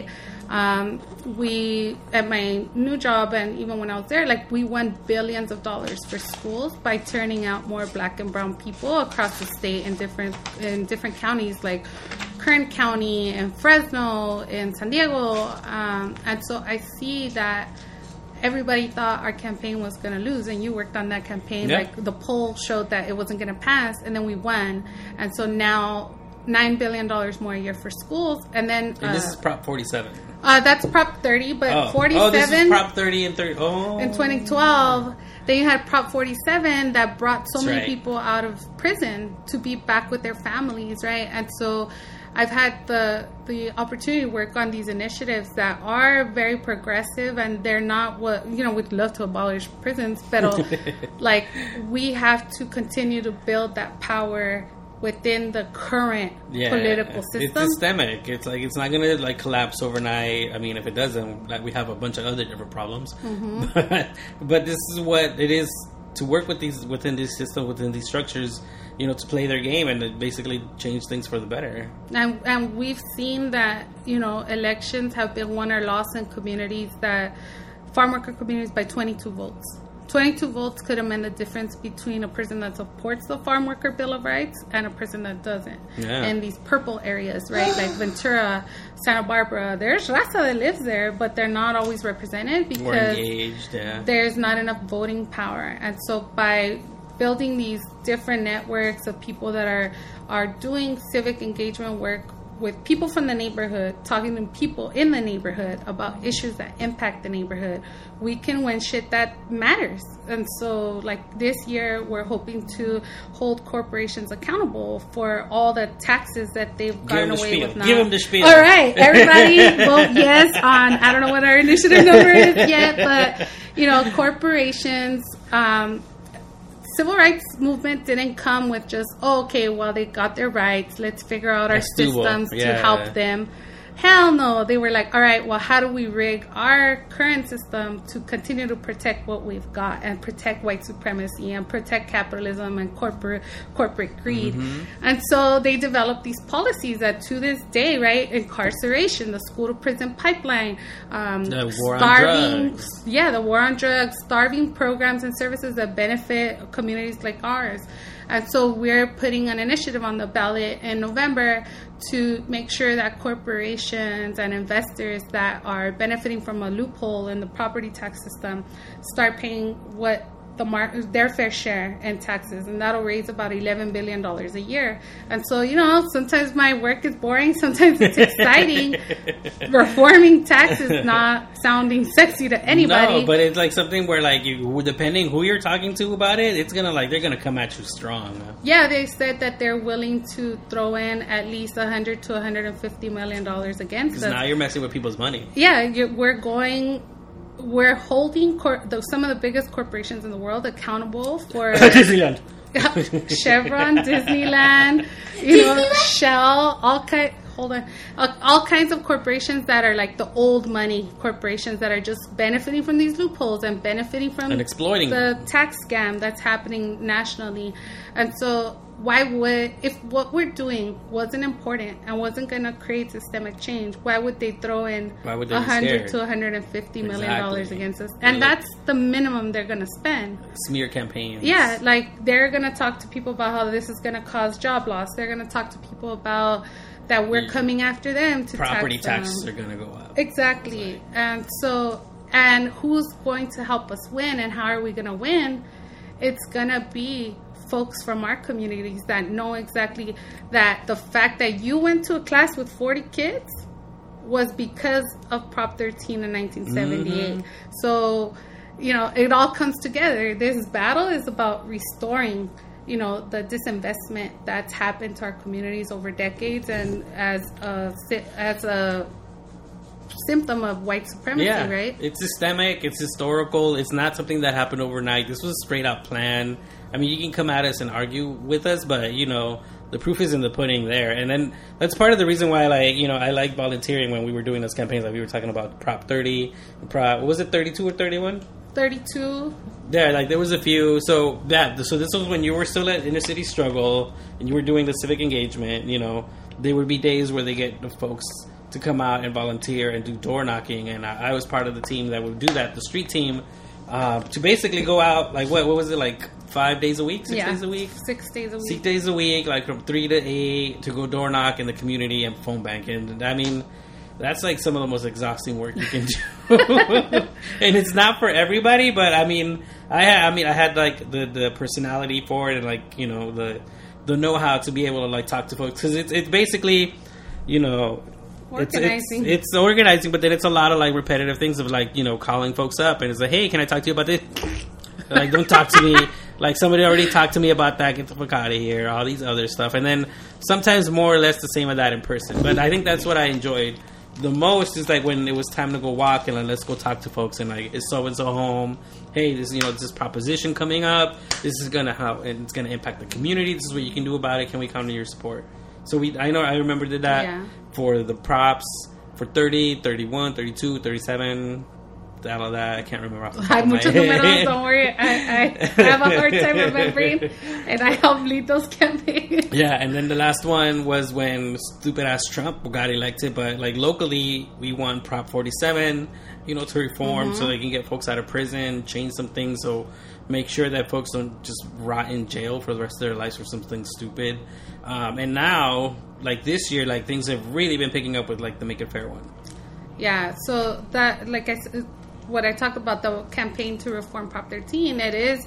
We, at my new job, and even when I was there, like, we won billions of dollars for schools by turning out more Black and brown people across the state in different counties, like Kern County and Fresno and San Diego. And so I see that everybody thought our campaign was going to lose, and you worked on that campaign. Yeah. Like, the poll showed that it wasn't going to pass, and then we won. And so now $9 billion more a year for schools. And then... And this is Prop 47. That's Prop 30, but 47... Oh, this is Prop 30 and 30. Oh. In 2012, then you had Prop 47 that brought so many right. people out of prison to be back with their families, right? And so I've had the opportunity to work on these initiatives that are very progressive, and they're not what, you know, we'd love to abolish prisons, but like, we have to continue to build that power within the current political system. It's systemic. It's like, it's not going to like collapse overnight. I mean, if it doesn't, like, we have a bunch of other different problems. Mm-hmm. But this is what it is to work with these, within this system, within these structures, you know, to play their game and to basically change things for the better. And we've seen that, you know, elections have been won or lost in communities that, farm worker communities, by 22 votes. 22 votes could amend the difference between a person that supports the Farm Worker Bill of Rights and a person that doesn't. Yeah. In these purple areas, right? Like Ventura, Santa Barbara, there's raza that lives there, but they're not always represented because engaged, there's not enough voting power. And so by building these different networks of people that are doing civic engagement work with people from the neighborhood, talking to people in the neighborhood about issues that impact the neighborhood, we can win shit that matters. And so, like, this year, we're hoping to hold corporations accountable for all the taxes that they've gotten away with now. Give them the spiel. All right, everybody vote yes on, I don't know what our initiative number is yet, but, you know, corporations, civil rights movement didn't come with just, okay, well, they got their rights. Let's figure out our systems to help them. Hell no. They were like, all right, well, how do we rig our current system to continue to protect what we've got and protect white supremacy and protect capitalism and corporate greed? Mm-hmm. And so they developed these policies that to this day, right, incarceration, the school to prison pipeline, the war on drugs. Yeah, the war on drugs, starving programs and services that benefit communities like ours. And so we're putting an initiative on the ballot in November to make sure that corporations and investors that are benefiting from a loophole in the property tax system start paying what their fair share in taxes, and that'll raise about $11 billion a year. And so, you know, sometimes my work is boring, sometimes it's exciting. Reforming tax is not sounding sexy to anybody. No, but it's like something where, like, depending who you're talking to about it, it's gonna, like, they're gonna come at you strong. Yeah, they said that they're willing to throw in at least $100 to $150 million against us. Because now you're messing with people's money. Yeah, we're holding some of the biggest corporations in the world accountable for Disneyland, Chevron, Disneyland, you know, Shell, all kinds of corporations that are like the old money corporations that are just benefiting from these loopholes and benefiting from and exploiting the tax scam that's happening nationally. And so if what we're doing wasn't important and wasn't going to create systemic change, why would they throw in $100 to $150 million against us? And that's the minimum they're going to spend. Smear campaigns. Yeah, like they're going to talk to people about how this is going to cause job loss. They're going to talk to people about that we're coming after them to property tax taxes are going to go up. Exactly. And who's going to help us win, and how are we going to win? It's going to be folks from our communities that know exactly that the fact that you went to a class with 40 kids was because of Prop 13 in 1978. Mm-hmm. So, you know, it all comes together. This battle is about restoring, you know, the disinvestment that's happened to our communities over decades, and as a symptom of white supremacy, right? It's systemic, it's historical, it's not something that happened overnight. This was a straight out plan. I mean, you can come at us and argue with us, but, you know, the proof is in the pudding there. And then that's part of the reason why, like, you know, I like volunteering when we were doing those campaigns. Like, we were talking about Prop 30, what was it, 32 or 31? 32. Yeah, like, there was a few. So this was when you were still at Inner City Struggle and you were doing the civic engagement. You know, there would be days where they get the folks to come out and volunteer and do door knocking, and I was part of the team that would do that, the street team, to basically go out, like, what was it, like 5 days a week, 6 days a week? 6 days a week. 6 days a week, like from 3 to 8, to go door knock in the community and phone bank. And I mean, that's like some of the most exhausting work you can do. And it's not for everybody, but I mean, I had like the personality for it, and, like, you know, the know-how to be able to, like, talk to folks, because it's basically, you know, organizing. It's organizing, but then it's a lot of, like, repetitive things of, like, you know, calling folks up and it's like, hey, can I talk to you about this? Like, don't talk to me. Like, somebody already talked to me about that. Get the fuck out of here. All these other stuff. And then sometimes more or less the same of that in person. But I think that's what I enjoyed the most, is like when it was time to go walk and, like, let's go talk to folks, and, like, is so and so home? Hey, this proposition coming up. This is gonna help, and it's gonna impact the community. This is what you can do about it. Can we count on your support? So I remember did that for the props for 30, 31, 32, 37, all of that. I can't remember off the top of my head. Don't worry. I have a hard time remembering, and I helped lead those campaigns. Yeah, and then the last one was when stupid ass Trump got elected, but, like, locally we won Prop 47, you know, to reform so they can get folks out of prison, change some things, so make sure that folks don't just rot in jail for the rest of their lives for something stupid. And now, like, this year, like, things have really been picking up with, like, the Make It Fair one. Yeah, so that, like I said, what I talked about, the campaign to reform Prop 13, it is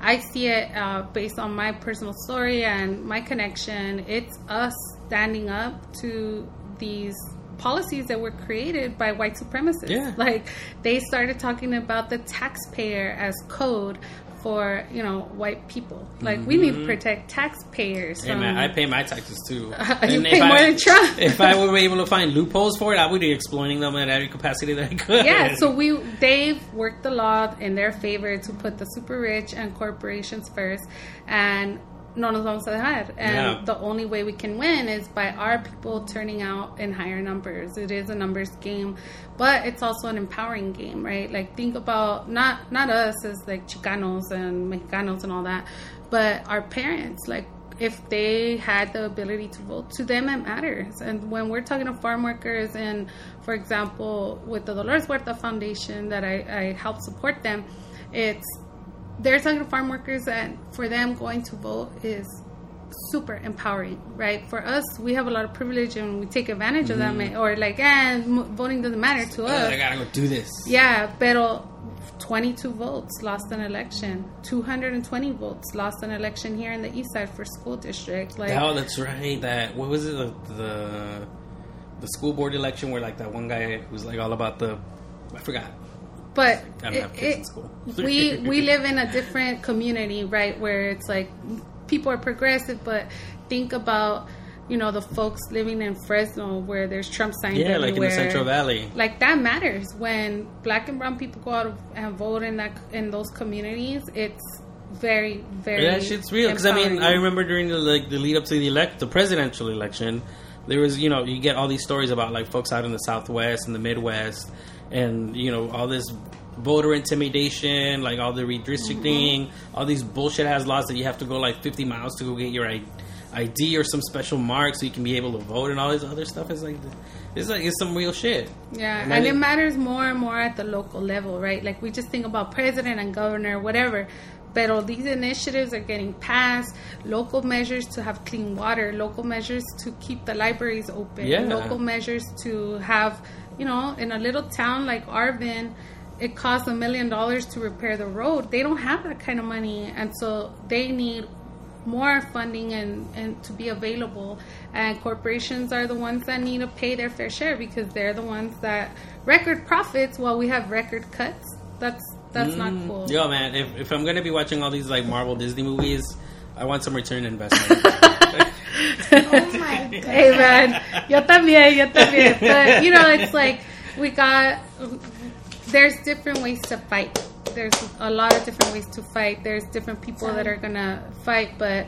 I see it based on my personal story and my connection. It's us standing up to these policies that were created by white supremacists. Yeah. Like, they started talking about the taxpayer as code for, you know, white people. Like, we need to protect taxpayers. Hey, man, I pay my taxes too. You pay more than Trump. If I were able to find loopholes for it, I would be exploiting them at every capacity that I could. Yeah, so they've worked the law in their favor to put the super rich and corporations first, and no nos vamos a dejar. And the only way we can win is by our people turning out in higher numbers. It is a numbers game, but it's also an empowering game, right? Like, think about not us as like Chicanos and Mexicanos and all that, but our parents. Like, if they had the ability to vote, to them it matters. And when we're talking to farm workers, and for example with the Dolores Huerta Foundation that I help support them, they're talking to farm workers, and for them going to vote is super empowering, right? For us, we have a lot of privilege and we take advantage of that, or like, voting doesn't matter to us. I gotta go do this. Yeah, pero 22 votes lost an election. 220 votes lost an election here in the East Side for school district. Like, oh, that's right. That, what was it? The school board election where like that one guy who's like all about I forgot. But I don't have kids in school. we live in a different community, right? Where it's like people are progressive, but think about, you know, the folks living in Fresno where there's Trump signs everywhere. Like in the Central Valley. Like, that matters. When black and brown people go out and vote in those communities, it's very, very that shit's real. Because I mean, I remember during the lead up to the presidential election, there was, you know, you get all these stories about like folks out in the Southwest and the Midwest, and, you know, all this voter intimidation, like all the redistricting, all these bullshit ass laws that you have to go like 50 miles to go get your ID or some special mark so you can be able to vote, and all this other stuff. It's some real shit. Yeah, and it matters more and more at the local level, right? Like, we just think about president and governor, whatever. But these initiatives are getting passed. Local measures to have clean water, local measures to keep the libraries open, local measures to have, you know, in a little town like Arvin, it costs $1 million to repair the road. They don't have that kind of money, and so they need more funding and to be available. And corporations are the ones that need to pay their fair share, because they're the ones that record profits while we have record cuts. That's not cool. Yo, man, if I'm gonna be watching all these like Marvel Disney movies, I want some return investment. Oh my god. Hey man, yo también. But, you know, it's like, there's different ways to fight. There's a lot of different ways to fight. There's different people that are gonna fight, but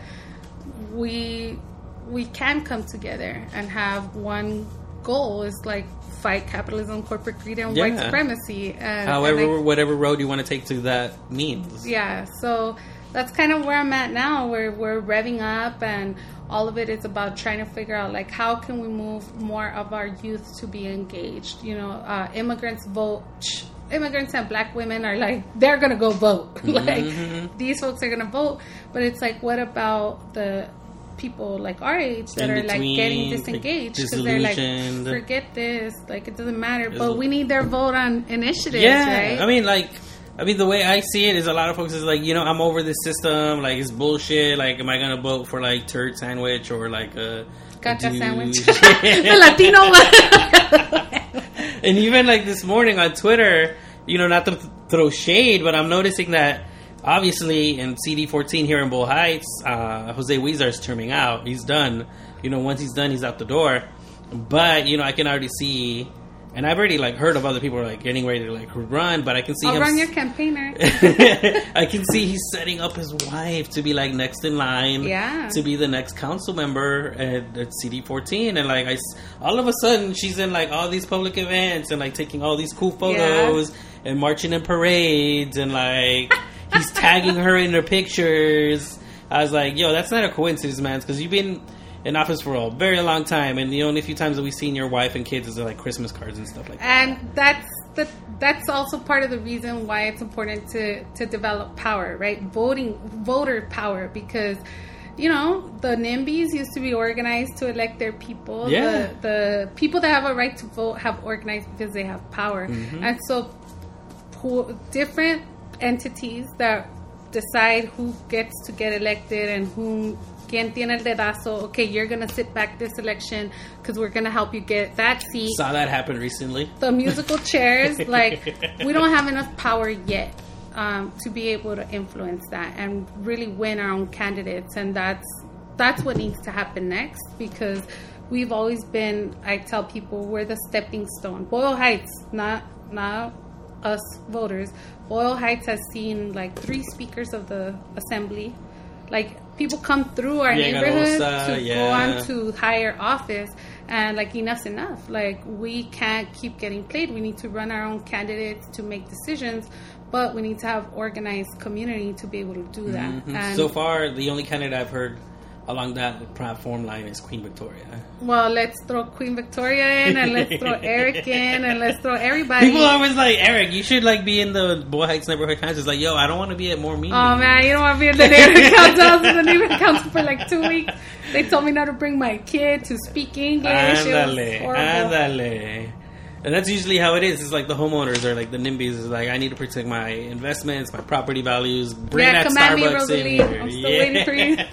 we can come together and have one goal. Is like, fight capitalism, corporate greed, and white supremacy. Whatever road you want to take to that means. Yeah, so that's kind of where I'm at now. We're revving up, and all of it is about trying to figure out, like, how can we move more of our youth to be engaged. You know, immigrants vote. Immigrants and black women are like, they're gonna go vote. Like, these folks are gonna vote, but it's like, what about the people like our age that are like getting disengaged because they're like, forget this, like, it doesn't matter, but we need their vote on initiatives, right? I mean, the way I see it is, a lot of folks is like, you know, I'm over this system, like, it's bullshit, like, am I gonna vote for like turd sandwich or like a caca sandwich? The Latino one. And even like this morning on Twitter, you know, not to throw shade, but I'm noticing that obviously in CD14 here in Bow Heights, Jose Huizar's terming out. He's done. You know, once he's done, he's out the door. But, you know, I can already see, and I've already like heard of other people like getting ready to like run, but I can see I'll run your campaigner. I can see he's setting up his wife to be like next in line to be the next council member at CD14, and like all of a sudden she's in like all these public events and like taking all these cool photos and marching in parades, and like he's tagging her in their pictures. I was like, yo, that's not a coincidence, man, because you've been in office for a very long time, and the only few times that we've seen your wife and kids is like Christmas cards and stuff like that. And that's also part of the reason why it's important to develop power, right? Voter power, because, you know, the NIMBYs used to be organized to elect their people. Yeah. The people that have a right to vote have organized because they have power. And so different entities that decide who gets to get elected and who quien tiene el dedazo. Okay, you're gonna sit back this election because we're gonna help you get that seat. Saw that happen recently. The musical chairs, like, we don't have enough power yet to be able to influence that and really win our own candidates, and that's what needs to happen next, because we've always been, I tell people, we're the stepping stone. Boyle Heights, not us voters. Boyle Heights has seen like 3 speakers of the assembly. Like, people come through our neighborhood to go on to higher office, and like, enough's enough. Like, we can't keep getting played. We need to run our own candidates to make decisions, but we need to have organized community to be able to do that. Mm-hmm. And so far, the only candidate I've heard along that platform line is Queen Victoria. Well, let's throw Queen Victoria in, and let's throw Eric in, and let's throw everybody. People are always like, Eric, you should like be in the Boyle Heights neighborhood council. It's like, yo, I don't want to be at more meetings. Oh man, you don't want to be in the neighborhood council. I was in the neighborhood council for like 2 weeks. They told me not to bring my kid to speak English. Ándale. And that's usually how it is. It's like the homeowners are like the NIMBYs. It's like, I need to protect my investments, my property values. Bring that command Starbucks me, in here. I'm still waiting for you.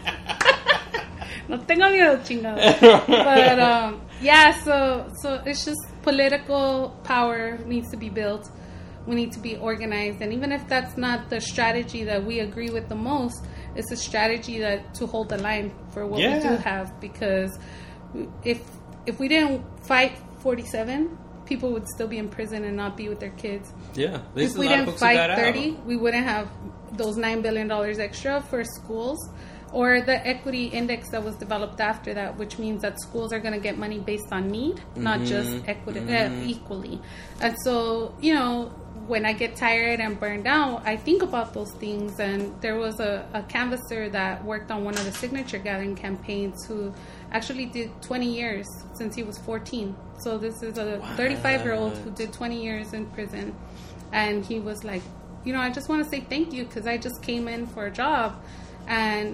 No tengo miedo, chingado. But so it's just political power needs to be built. We need to be organized, and even if that's not the strategy that we agree with the most, it's a strategy that to hold the line for what we do have. Because if we didn't fight 47, people would still be in prison and not be with their kids. Yeah, if we didn't fight 30, we wouldn't have those $9 billion extra for schools. Or the equity index that was developed after that, which means that schools are going to get money based on need, not just equally. And so, you know, when I get tired and burned out, I think about those things. And there was a canvasser that worked on one of the signature gathering campaigns who actually did 20 years since he was 14. So this is a 35-year-old who did 20 years in prison. And he was like, you know, I just want to say thank you because I just came in for a job. And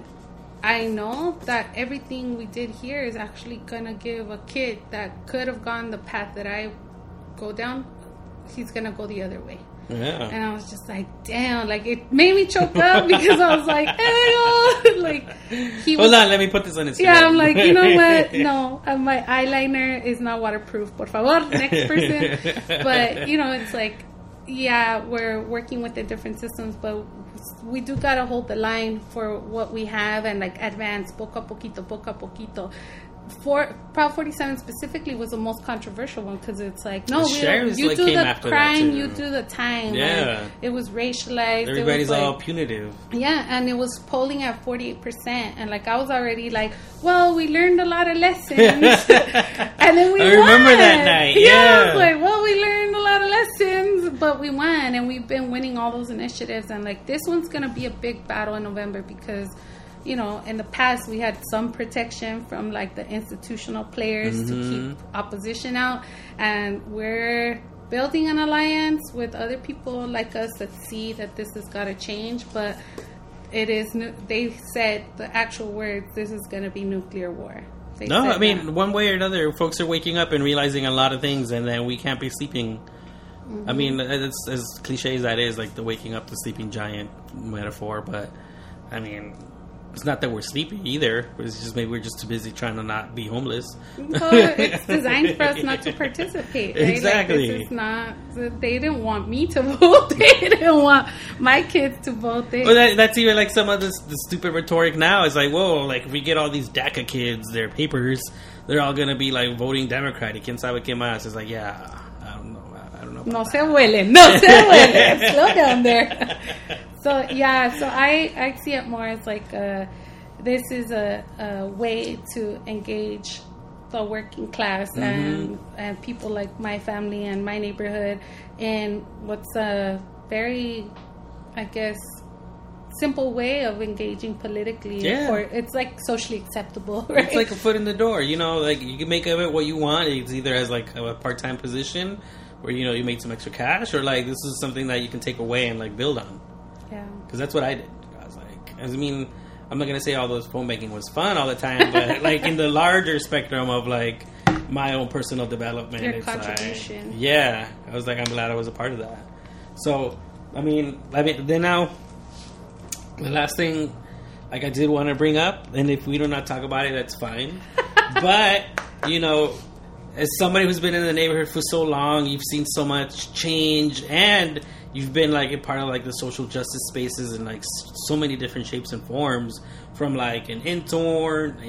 I know that everything we did here is actually going to give a kid that could have gone the path that I go down, he's going to go the other way. Yeah. And I was just like, damn, like it made me choke up because I was like, ew. Like, hold on, let me put this on his Yeah, I'm like, you know what? No, my eyeliner is not waterproof. Por favor, next person. But, you know, it's like, yeah, we're working with the different systems, but we do gotta hold the line for what we have and like advance poco a poquito. For Prop 47 specifically was the most controversial one because it's like, no, you do the crime, you do the time. Yeah, like, it was racialized. Everybody's all punitive. Yeah, and it was polling at 48%, and like I was already like, well, we learned a lot of lessons, and then we won. I remember that night. Yeah, I was like, well, we learned a lot of lessons, but we won, and we've been winning all those initiatives, and like this one's gonna be a big battle in November because, you know, in the past we had some protection from like the institutional players to keep opposition out, and we're building an alliance with other people like us that see that this has got to change. But it is they said the actual words, this is going to be nuclear war. I mean, one way or another, folks are waking up and realizing a lot of things, and then we can't be sleeping. I mean, it's as cliche as that is, like the waking up the sleeping giant metaphor, but I mean, it's not that we're sleepy either. It's just maybe we're just too busy trying to not be homeless. Well, it's designed for us not to participate. Right? Exactly. Like, this is not. They didn't want me to vote. They didn't want my kids to vote. Well, that's even like some of the stupid rhetoric now. It's like, whoa, like if we get all these DACA kids their papers, they're all gonna be like voting Democratic. ¿Quién sabe qué más? It's like, yeah, I don't know. No se huelen. Slow down there. So yeah, so I see it more as like this is a way to engage the working class and people like my family and my neighborhood in what's a very, I guess, simple way of engaging politically. Yeah. Or it's like socially acceptable, right? It's like a foot in the door, you know, like you can make of it what you want. It's either as like a part-time position where, you know, you make some extra cash, or like this is something that you can take away and like build on. Yeah. Because that's what I did. I was like, I mean, I'm not going to say all those phone banking was fun all the time, but like in the larger spectrum of like my own personal development. Your it's contribution. Like, yeah. I was like, I'm glad I was a part of that. So, I mean, then now The last thing, like I did want to bring up, and if we do not talk about it, that's fine. But, you know, as somebody who's been in the neighborhood for so long, you've seen so much change, and you've been like a part of like the social justice spaces in like so many different shapes and forms. From like an intern.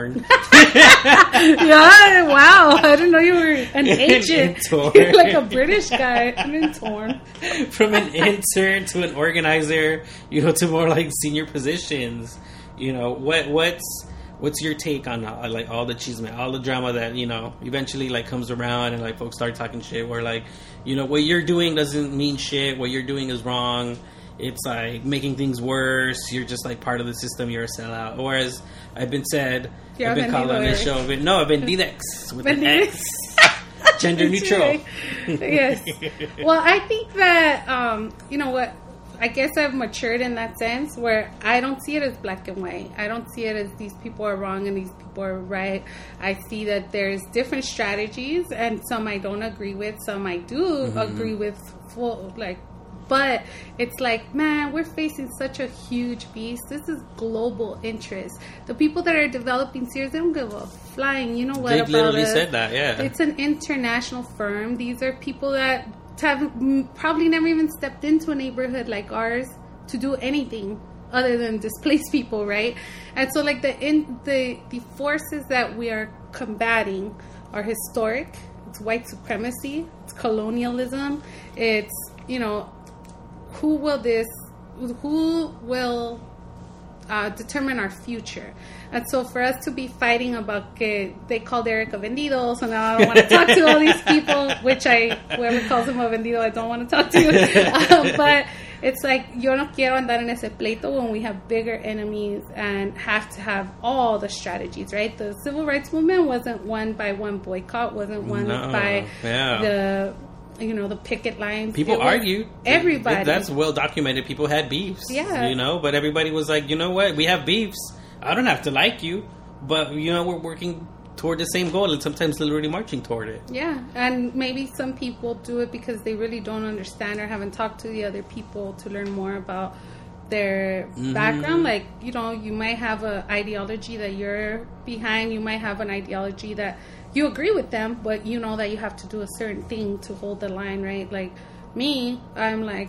Yeah, wow! I didn't know you were an agent. You're like a British guy, an intern. From an intern to an organizer, you know, to more like senior positions. You know, what's your take on like all the chisme, all the drama that, you know, eventually like comes around and like folks start talking shit where like, you know, what you're doing doesn't mean shit. What you're doing is wrong. It's like making things worse. You're just like part of the system. You're a sellout. Or as I've been said, I've been called on this show. I've been Vendidex with an X. Gender neutral. Yes. Well, I think that, you know what, I guess I've matured in that sense where I don't see it as black and white. I don't see it as these people are wrong and these people are right. I see that there's different strategies, and some I don't agree with, some I do agree with full, like, but it's like, man, we're facing such a huge beast. This is global interest. The people that are developing Sears, they don't give a flying, you know what, they about literally it. said that, yeah. It's an international firm. These are people that have probably never even stepped into a neighborhood like ours to do anything other than displace people, right? And so, like, the forces that we are combating are historic. It's white supremacy. It's colonialism. It's, you know, who will determine our future? And so for us to be fighting about que they called Eric a vendido, so now I don't want to talk to all these people, which whoever calls him a vendido, I don't want to talk to. But it's like, yo no quiero andar en ese pleito when we have bigger enemies and have to have all the strategies, right? The civil rights movement wasn't won by one boycott, wasn't won by the, you know, the picket lines. People argued. Everybody. That's well documented. People had beefs. Yeah. You know, but everybody was like, you know what? We have beefs. I don't have to like you, but, you know, we're working toward the same goal and sometimes literally marching toward it. Yeah. And maybe some people do it because they really don't understand or haven't talked to the other people to learn more about their background. Like, you know, you might have an ideology that you're behind. You might have an ideology that you agree with them, but you know that you have to do a certain thing to hold the line, right? Like me, I'm like,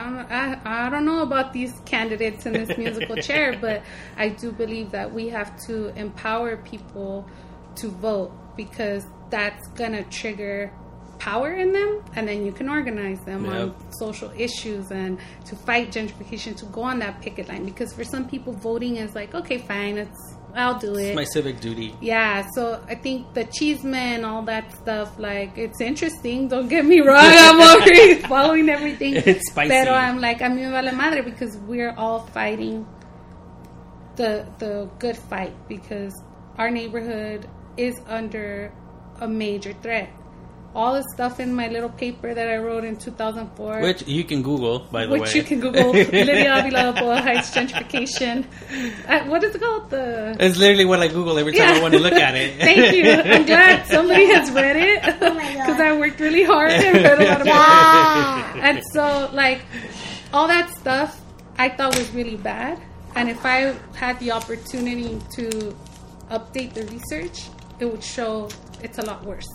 I don't know about these candidates in this musical chair, but I do believe that we have to empower people to vote because that's going to trigger power in them, and then you can organize them on social issues and to fight gentrification, to go on that picket line. Because for some people, voting is like, okay, fine, I'll do it. It's my civic duty. Yeah, so I think the chisme and all that stuff, like, it's interesting. Don't get me wrong. I'm already following everything. It's spicy. Pero I'm like, a mí me vale madre because we're all fighting the good fight because our neighborhood is under a major threat. All the stuff in my little paper that I wrote in 2004. Which you can Google, by the way. Which you can Google. Lydia Avila, Boyle Heights gentrification. What is it called? It's literally what I Google every time I want to look at it. Thank you. I'm glad somebody has read it. Oh my God. Because I worked really hard and read a lot of books. And so, like, all that stuff I thought was really bad. And if I had the opportunity to update the research, it would show it's a lot worse.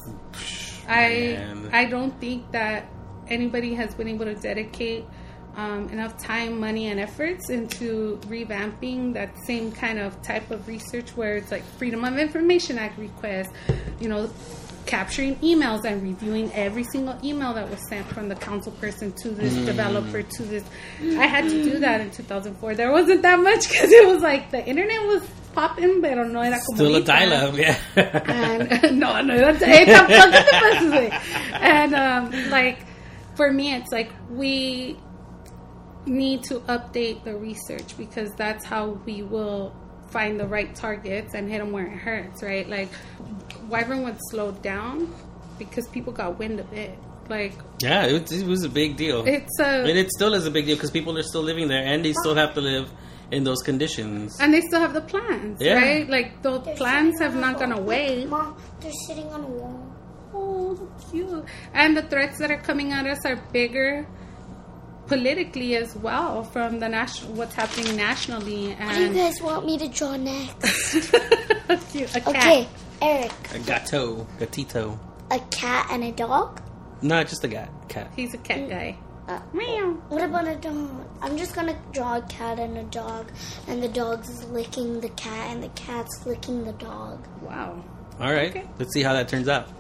I don't think that anybody has been able to dedicate enough time, money, and efforts into revamping that same kind of type of research where it's like Freedom of Information Act requests, you know, capturing emails and reviewing every single email that was sent from the council person to this developer to this. I had to do that in 2004. There wasn't that much because it was like the internet was popping, pero no era como still a dial-up, yeah. And no era tampoco te pases. And like for me, it's like we need to update the research because that's how we will find the right targets and hit them where it hurts, right? Like Wyvern was slowed down because people got wind of it. Like, yeah, it was a big deal. And it still is a big deal because people are still living there and they still have to live in those conditions. And they still have the plans, right? Like, those plans have not gone away. Mom, they're sitting on a wall. Oh, so cute. And the threats that are coming at us are bigger politically as well, from the what's happening nationally. And what do you guys want me to draw next? a cat. Okay, Eric. A gatito. A cat and a dog? No, just a cat. He's a cat guy. Meow. What about a dog? I'm just gonna draw a cat and a dog, and the dog's licking the cat, and the cat's licking the dog. Wow. All right. Okay. Let's see how that turns out.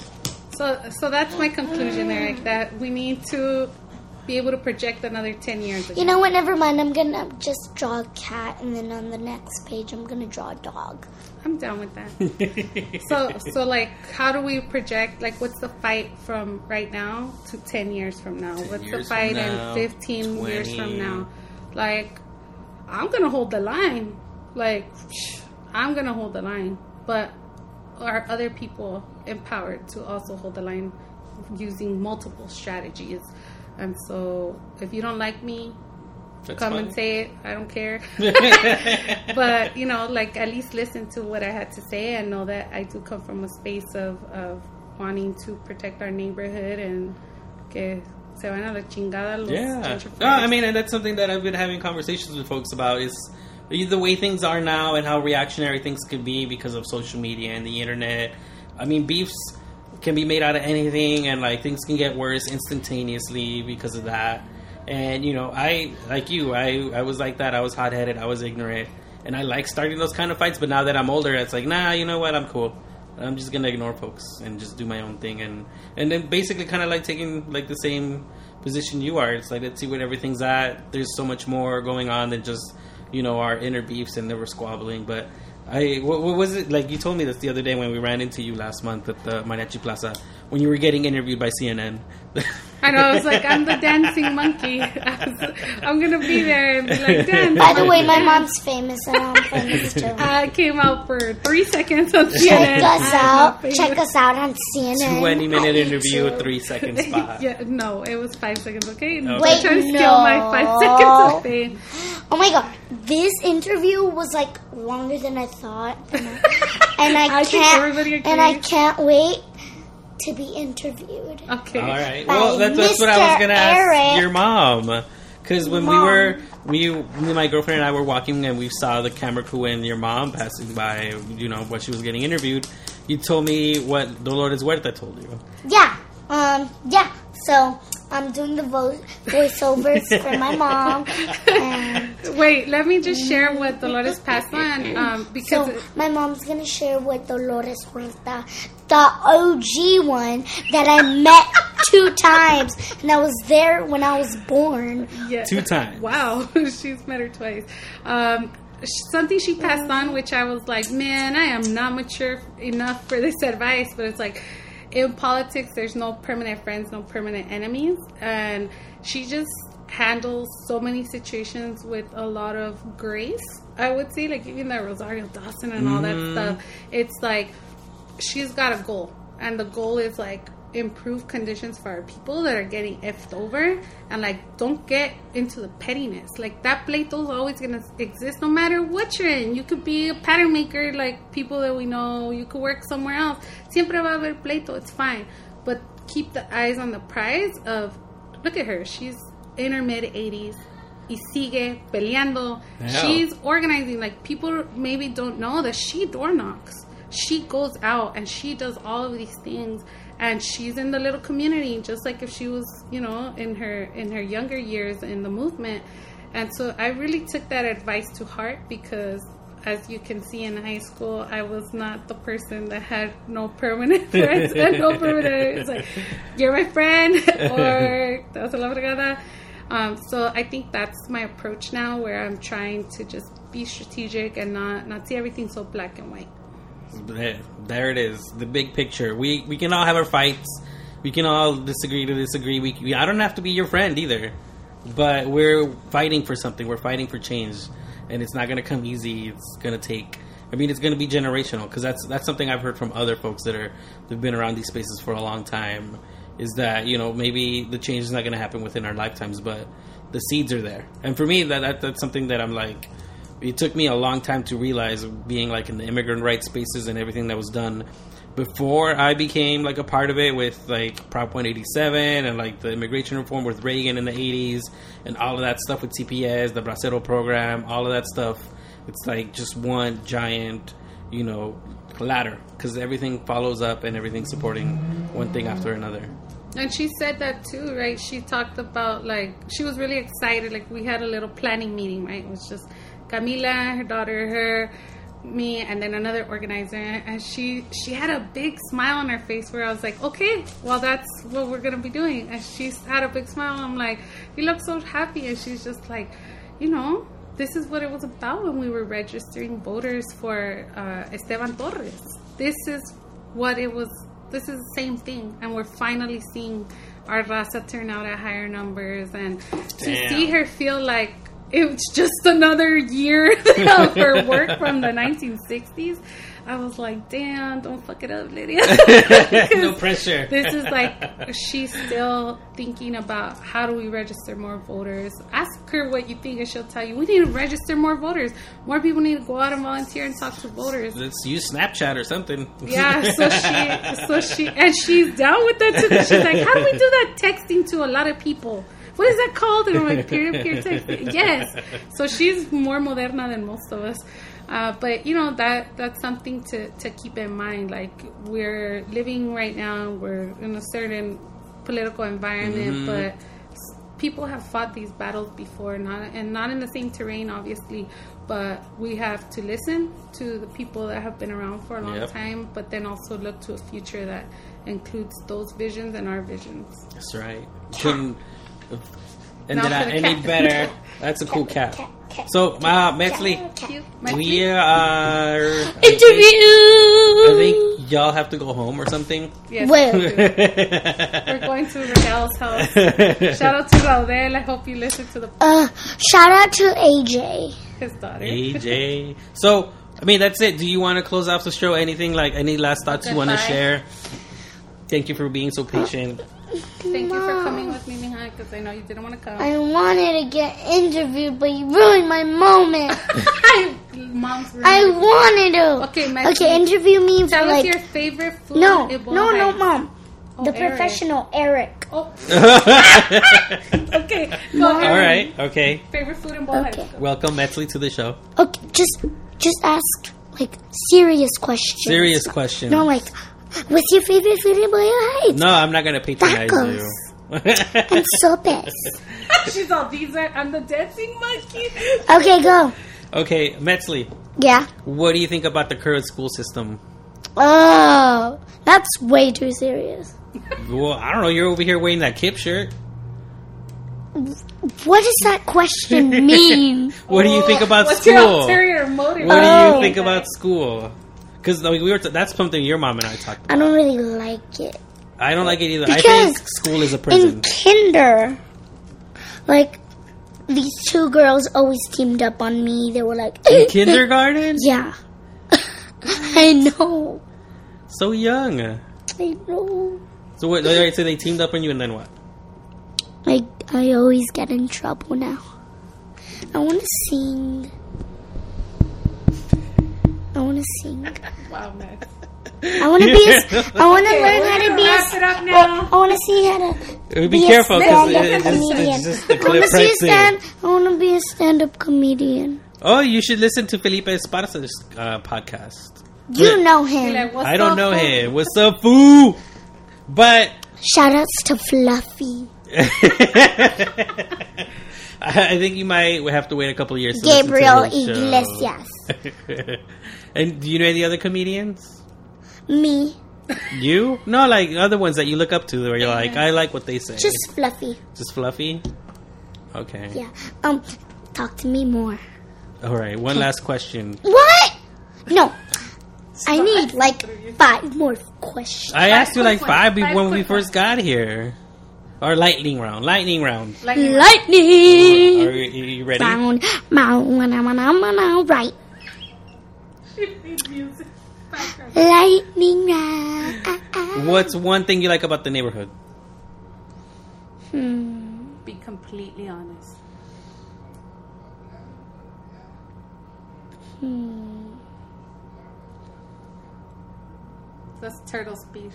So that's my conclusion, Eric, that we need to be able to project another 10 years ago. You know what? Never mind. I'm gonna just draw a cat, and then on the next page, I'm gonna draw a dog. I'm down with that. So like, how do we project? Like, what's the fight from right now to 10 years from now? What's the fight in 15 years from now? Like, I'm gonna hold the line. Like, I'm gonna hold the line. But are other people empowered to also hold the line using multiple strategies? And so, if you don't like me, That's come fine. and say it. I don't care. But, you know, like, at least listen to what I had to say and know that I do come from a space of wanting to protect our neighborhood and que se van a la chingada los gentrifiers. No, I mean, and that's something that I've been having conversations with folks about is the way things are now and how reactionary things can be because of social media and the internet. I mean, beefs can be made out of anything, and like things can get worse instantaneously because of that. And you know, I was like that. I was hot-headed. I was ignorant, and I like starting those kind of fights. But now that I'm older, it's like, nah, you know what? I'm cool. I'm just gonna ignore folks and just do my own thing, and then basically kind of like taking like the same position you are. It's like, let's see where everything's at. There's so much more going on than just, you know, our inner beefs and never squabbling. But what was it like? You told me this the other day when we ran into you last month at the Mariachi Plaza when you were getting interviewed by CNN. I know, I was like, I'm the dancing monkey. I'm going to be there and be like, dance. By the way, my mom's famous, and I'm famous too. I came out for 3 seconds on CNN. Check us out. Check us out on CNN. 20-minute on interview, YouTube. 3-second spot. Yeah, no, it was 5 seconds, okay? Okay. Don't Wait, try to no. steal my 5 seconds of fame. Oh my god, this interview was like longer than I thought, and I think everybody agrees. can't wait to be interviewed. Okay. All right. By Well, that's what I was going to Eric. ask your mom. Because when me and my girlfriend and I were walking and we saw the camera crew and your mom passing by, you know, while she was getting interviewed, you told me what Dolores Huerta told you. Yeah. So I'm doing the voiceovers for my mom. And Wait, let me just share what Dolores passed on. Because so my mom's gonna share with Dolores Huerta, the OG one that I met 2 times, and I was there when I was born. yeah. 2 times. Wow, she's met her twice. Something she passed on, which I was like, man, I am not mature enough for this advice. But it's like, in politics, there's no permanent friends, no permanent enemies. And she just handles so many situations with a lot of grace, I would say. Like, even that Rosario Dawson and all that stuff. It's like, she's got a goal. And the goal is, like, improve conditions for our people that are getting effed over, and like, don't get into the pettiness. Like, that pleito is always gonna exist no matter what you're in. You could be a pattern maker like people that we know, you could work somewhere else, siempre va a haber pleito, it's fine, but keep the eyes on the prize of, look at her, she's in her mid-80s y sigue peleando. Yeah. She's organizing. Like, people maybe don't know that she door knocks, she goes out and she does all of these things. And she's in the little community, just like if she was, you know, in her younger years in the movement. And so I really took that advice to heart, because as you can see in high school, I was not the person that had no permanent friends and no permanent. It's like, you're my friend, or te vas a la fregada. So I think that's my approach now, where I'm trying to just be strategic and not see everything so black and white. There it is, the big picture. We can all have our fights. We can all disagree to disagree. I don't have to be your friend either, but we're fighting for something. We're fighting for change, and it's not going to come easy. It's going to take. I mean, it's going to be generational, because that's something I've heard from other folks that've been around these spaces for a long time. Is that, you know, maybe the change is not going to happen within our lifetimes, but the seeds are there. And for me, that's something that I'm like. It took me a long time to realize, being like in the immigrant rights spaces and everything that was done before I became like a part of it with like Prop 187 and like the immigration reform with Reagan in the 80s and all of that stuff with CPS, the Bracero program, all of that stuff. It's like just one giant, you know, ladder because everything follows up and everything's supporting one thing after another. And she said that too, right? She talked about, like, she was really excited. Like, we had a little planning meeting, right? It was just Camila, her daughter, her, me, and then another organizer. And she had a big smile on her face where I was like, okay, well, that's what we're going to be doing. And she had a big smile. And I'm like, you look so happy. And she's just like, you know, this is what it was about when we were registering voters for Esteban Torres. This is what it was. This is the same thing, and we're finally seeing our raza turn out at higher numbers, and to see her feel like it's just another year of her work from the 1960s. I was like, damn, don't fuck it up, Lydia. No pressure. This is like, she's still thinking about how do we register more voters. Ask her what you think and she'll tell you, we need to register more voters. More people need to go out and volunteer and talk to voters. Let's use Snapchat or something. Yeah, and she's down with that too. She's like, how do we do that texting to a lot of people? What is that called? And I'm like, peer-to-peer texting. Yes. So she's more moderna than most of us. But, you know, that's something to keep in mind. Like, we're living right now, we're in a certain political environment, but people have fought these battles before, not in the same terrain, obviously, but we have to listen to the people that have been around for a long time, but then also look to a future that includes those visions and our visions. That's right. Couldn't ended out any better. That's a cool cat. So, Metzli, we are... I think y'all have to go home or something. Yes, we're going to Raquel's house. Shout out to Raudel. I hope you listen to the... shout out to AJ. His daughter. AJ. So, I mean, that's it. Do you want to close off the show? Anything, like, any last thoughts you want to share? Thank you for being so patient. Thank you for coming with me, Mija, because I know you didn't want to come. I wanted to get interviewed, but you ruined my moment. Mom's I wanted to. Okay, Maxie, okay, interview me. Tell like, us your favorite food. No, Mom. Oh, the Eric. professional Eric. Oh. Okay. Go All ahead. right. Okay. Favorite food in Bowhead. Okay. Welcome, Metzli, to the show. Okay, just ask like serious questions. Serious question. No, like, what's your favorite food in Bowhead? No, I'm not gonna patronize Tacos. you. And sopes. She's all these are. I'm the dancing monkey. Okay, go. Okay, Metzli. Yeah. What do you think about the current school system? Oh, that's way too serious. Well, I don't know. You're over here wearing that Kip shirt. What does that question mean? What do you think about What's school? your ulterior motive? What do you think about school? Because like, that's something your mom and I talked about. I don't really like it. I don't like it either. Because I think school is a prison. In kinder, like, these two girls always teamed up on me. They were like... In kindergarten? Yeah. I know. So young. I know. So what? Right, so they teamed up on you and then what? I always get in trouble now. I want to sing. Wow, man. I want to be I want to learn how to be wrap it up now. I want to see how to Be careful because stand-up comedian. it's just the I want clip to right there. I want to be a stand-up comedian. Oh, you should listen to Felipe Esparza's podcast. You know him. Like, what's I don't up, know fool? him. What's up, foo? But Shoutouts to Fluffy. I think you might have to wait a couple of years to Gabriel listen to his Iglesias. show. And do you know any other comedians? Me. You? No, like other ones that you look up to where you're like, I like what they say. Just Fluffy. Just Fluffy? Okay. Yeah. Talk to me more. All right. One last question. What? No. I need like 5 more questions. I asked you like quick five ones. when we Quick first got here. Or lightning round. Lightning round. Lightning. Lightning. Are you ready? Right. Lightning round. What's one thing you like about the neighborhood? Be completely honest. That's turtle speed.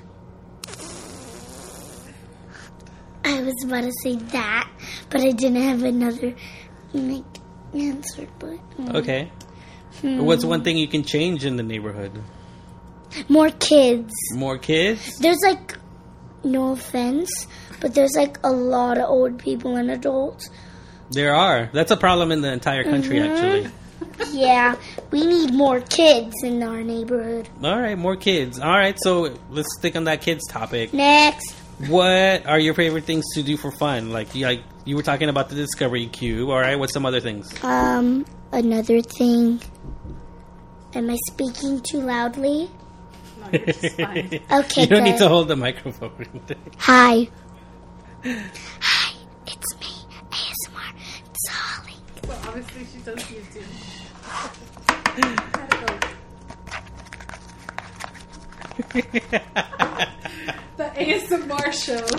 I was about to say that, but I didn't have another answer. But Okay. What's one thing you can change in the neighborhood? more kids. More kids? There's like, no offense, but there's like a lot of old people and adults. There are. That's a problem in the entire country, actually. Yeah, we need more kids in our neighborhood. All right, more kids. All right, so let's stick on that kids topic. Next. What are your favorite things to do for fun? Like you were talking about the Discovery Cube. All right, what's some other things? Another thing. Am I speaking too loudly? No, you're just fine. Okay, You don't need good. to hold the microphone. Hi. Hi, it's me, ASMR. Darling. So obviously she does YouTube. The ASMR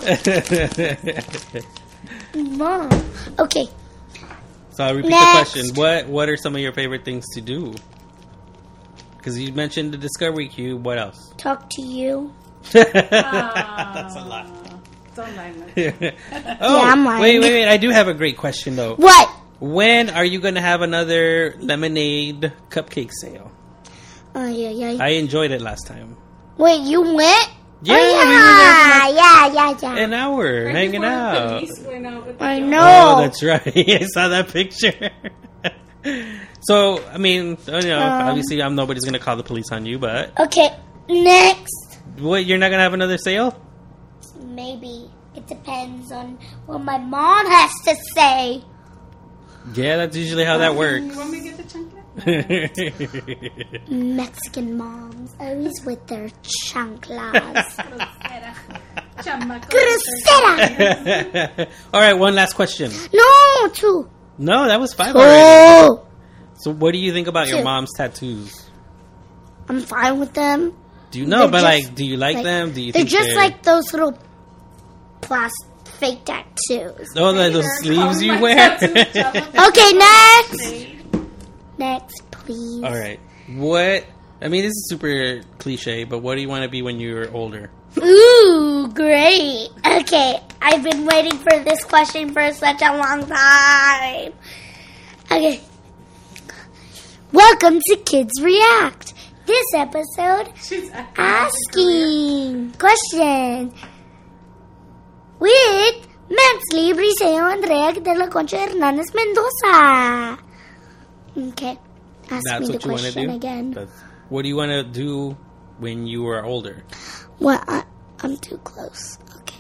show. Mom. Okay. So I'll repeat Next. the question. What are some of your favorite things to do? Because you mentioned the Discovery Cube. What else? Talk to you. That's a lot. Don't lie much. Oh, I'm lying. wait. I do have a great question, though. What? When are you going to have another lemonade cupcake sale? Yeah. I enjoyed it last time. Wait, you went? Yeah, Yeah. An hour hanging out. I know. Oh, that's right. I saw that picture. So, I mean, obviously, nobody's going to call the police on you, but Okay, next. what? You're not going to have another sale? Maybe. It depends on what my mom has to say. Yeah, that's usually how that works. You want me to get the chancla? Mexican moms, always with their chanclas. Chamaco. Grosera. All right, one last question. No, two. No, that was 5 already. Oh, So, what do you think about your Two. mom's tattoos? I'm fine with them. Do you know? They're But just, do you like them? Do you They're think just like those little fake tattoos. Oh, those sleeves you wear? Okay, next. Next, please. All right. What? I mean, this is super cliche, but what do you want to be when you're older? Ooh, great. Okay, I've been waiting for this question for such a long time. Okay. Welcome to Kids React. This episode, She's asking questions with Mansley, Briseo, Andrea de la Concha Hernandez Mendoza. Okay. Ask That's me the what you want to question do? again. What do you want to do when you are older? Well, I'm too close. Okay,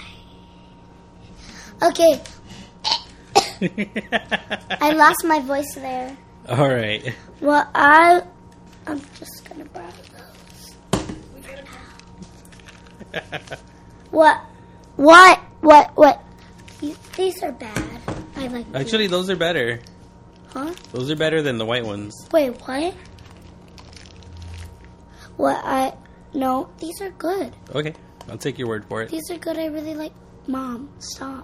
bye. Okay. I lost my voice there. All right. Well, I'm just gonna borrow those. What? These are bad. I like Actually, those are better. these. Huh? Those are better than the white ones. Wait, what? No, these are good. Okay. I'll take your word for it. These are good. I really like. Mom, stop.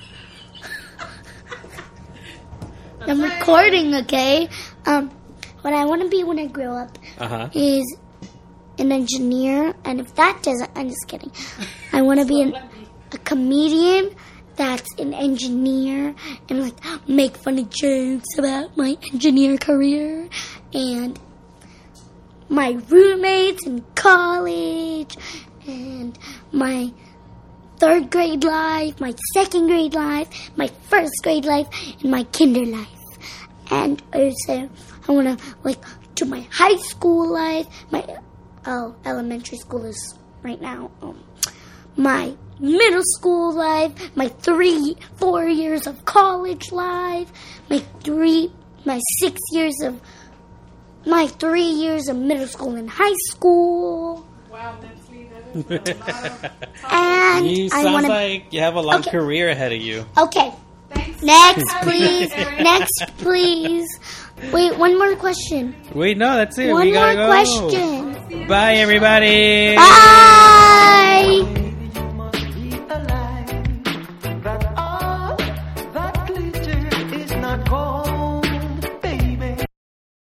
I'm recording, okay? What I want to be when I grow up Uh-huh. is an engineer, and if that doesn't, I'm just kidding. I want to be a comedian that's an engineer and like make funny jokes about my engineer career and my roommates in college and my third grade life, my second grade life, my first grade life, and my kinder life. And also, I want to do my high school life, my elementary school is right now, my middle school life, my 4 years of college life, my 3 years of middle school and high school. Wow, Nancy, that is a lot of And You I sound want to. like you have a long Okay. career ahead of you. Okay, Thanks. next, please. Next, please. Wait, one more question. Wait, no, that's it. One we gotta more go. question. Bye, everybody. Bye.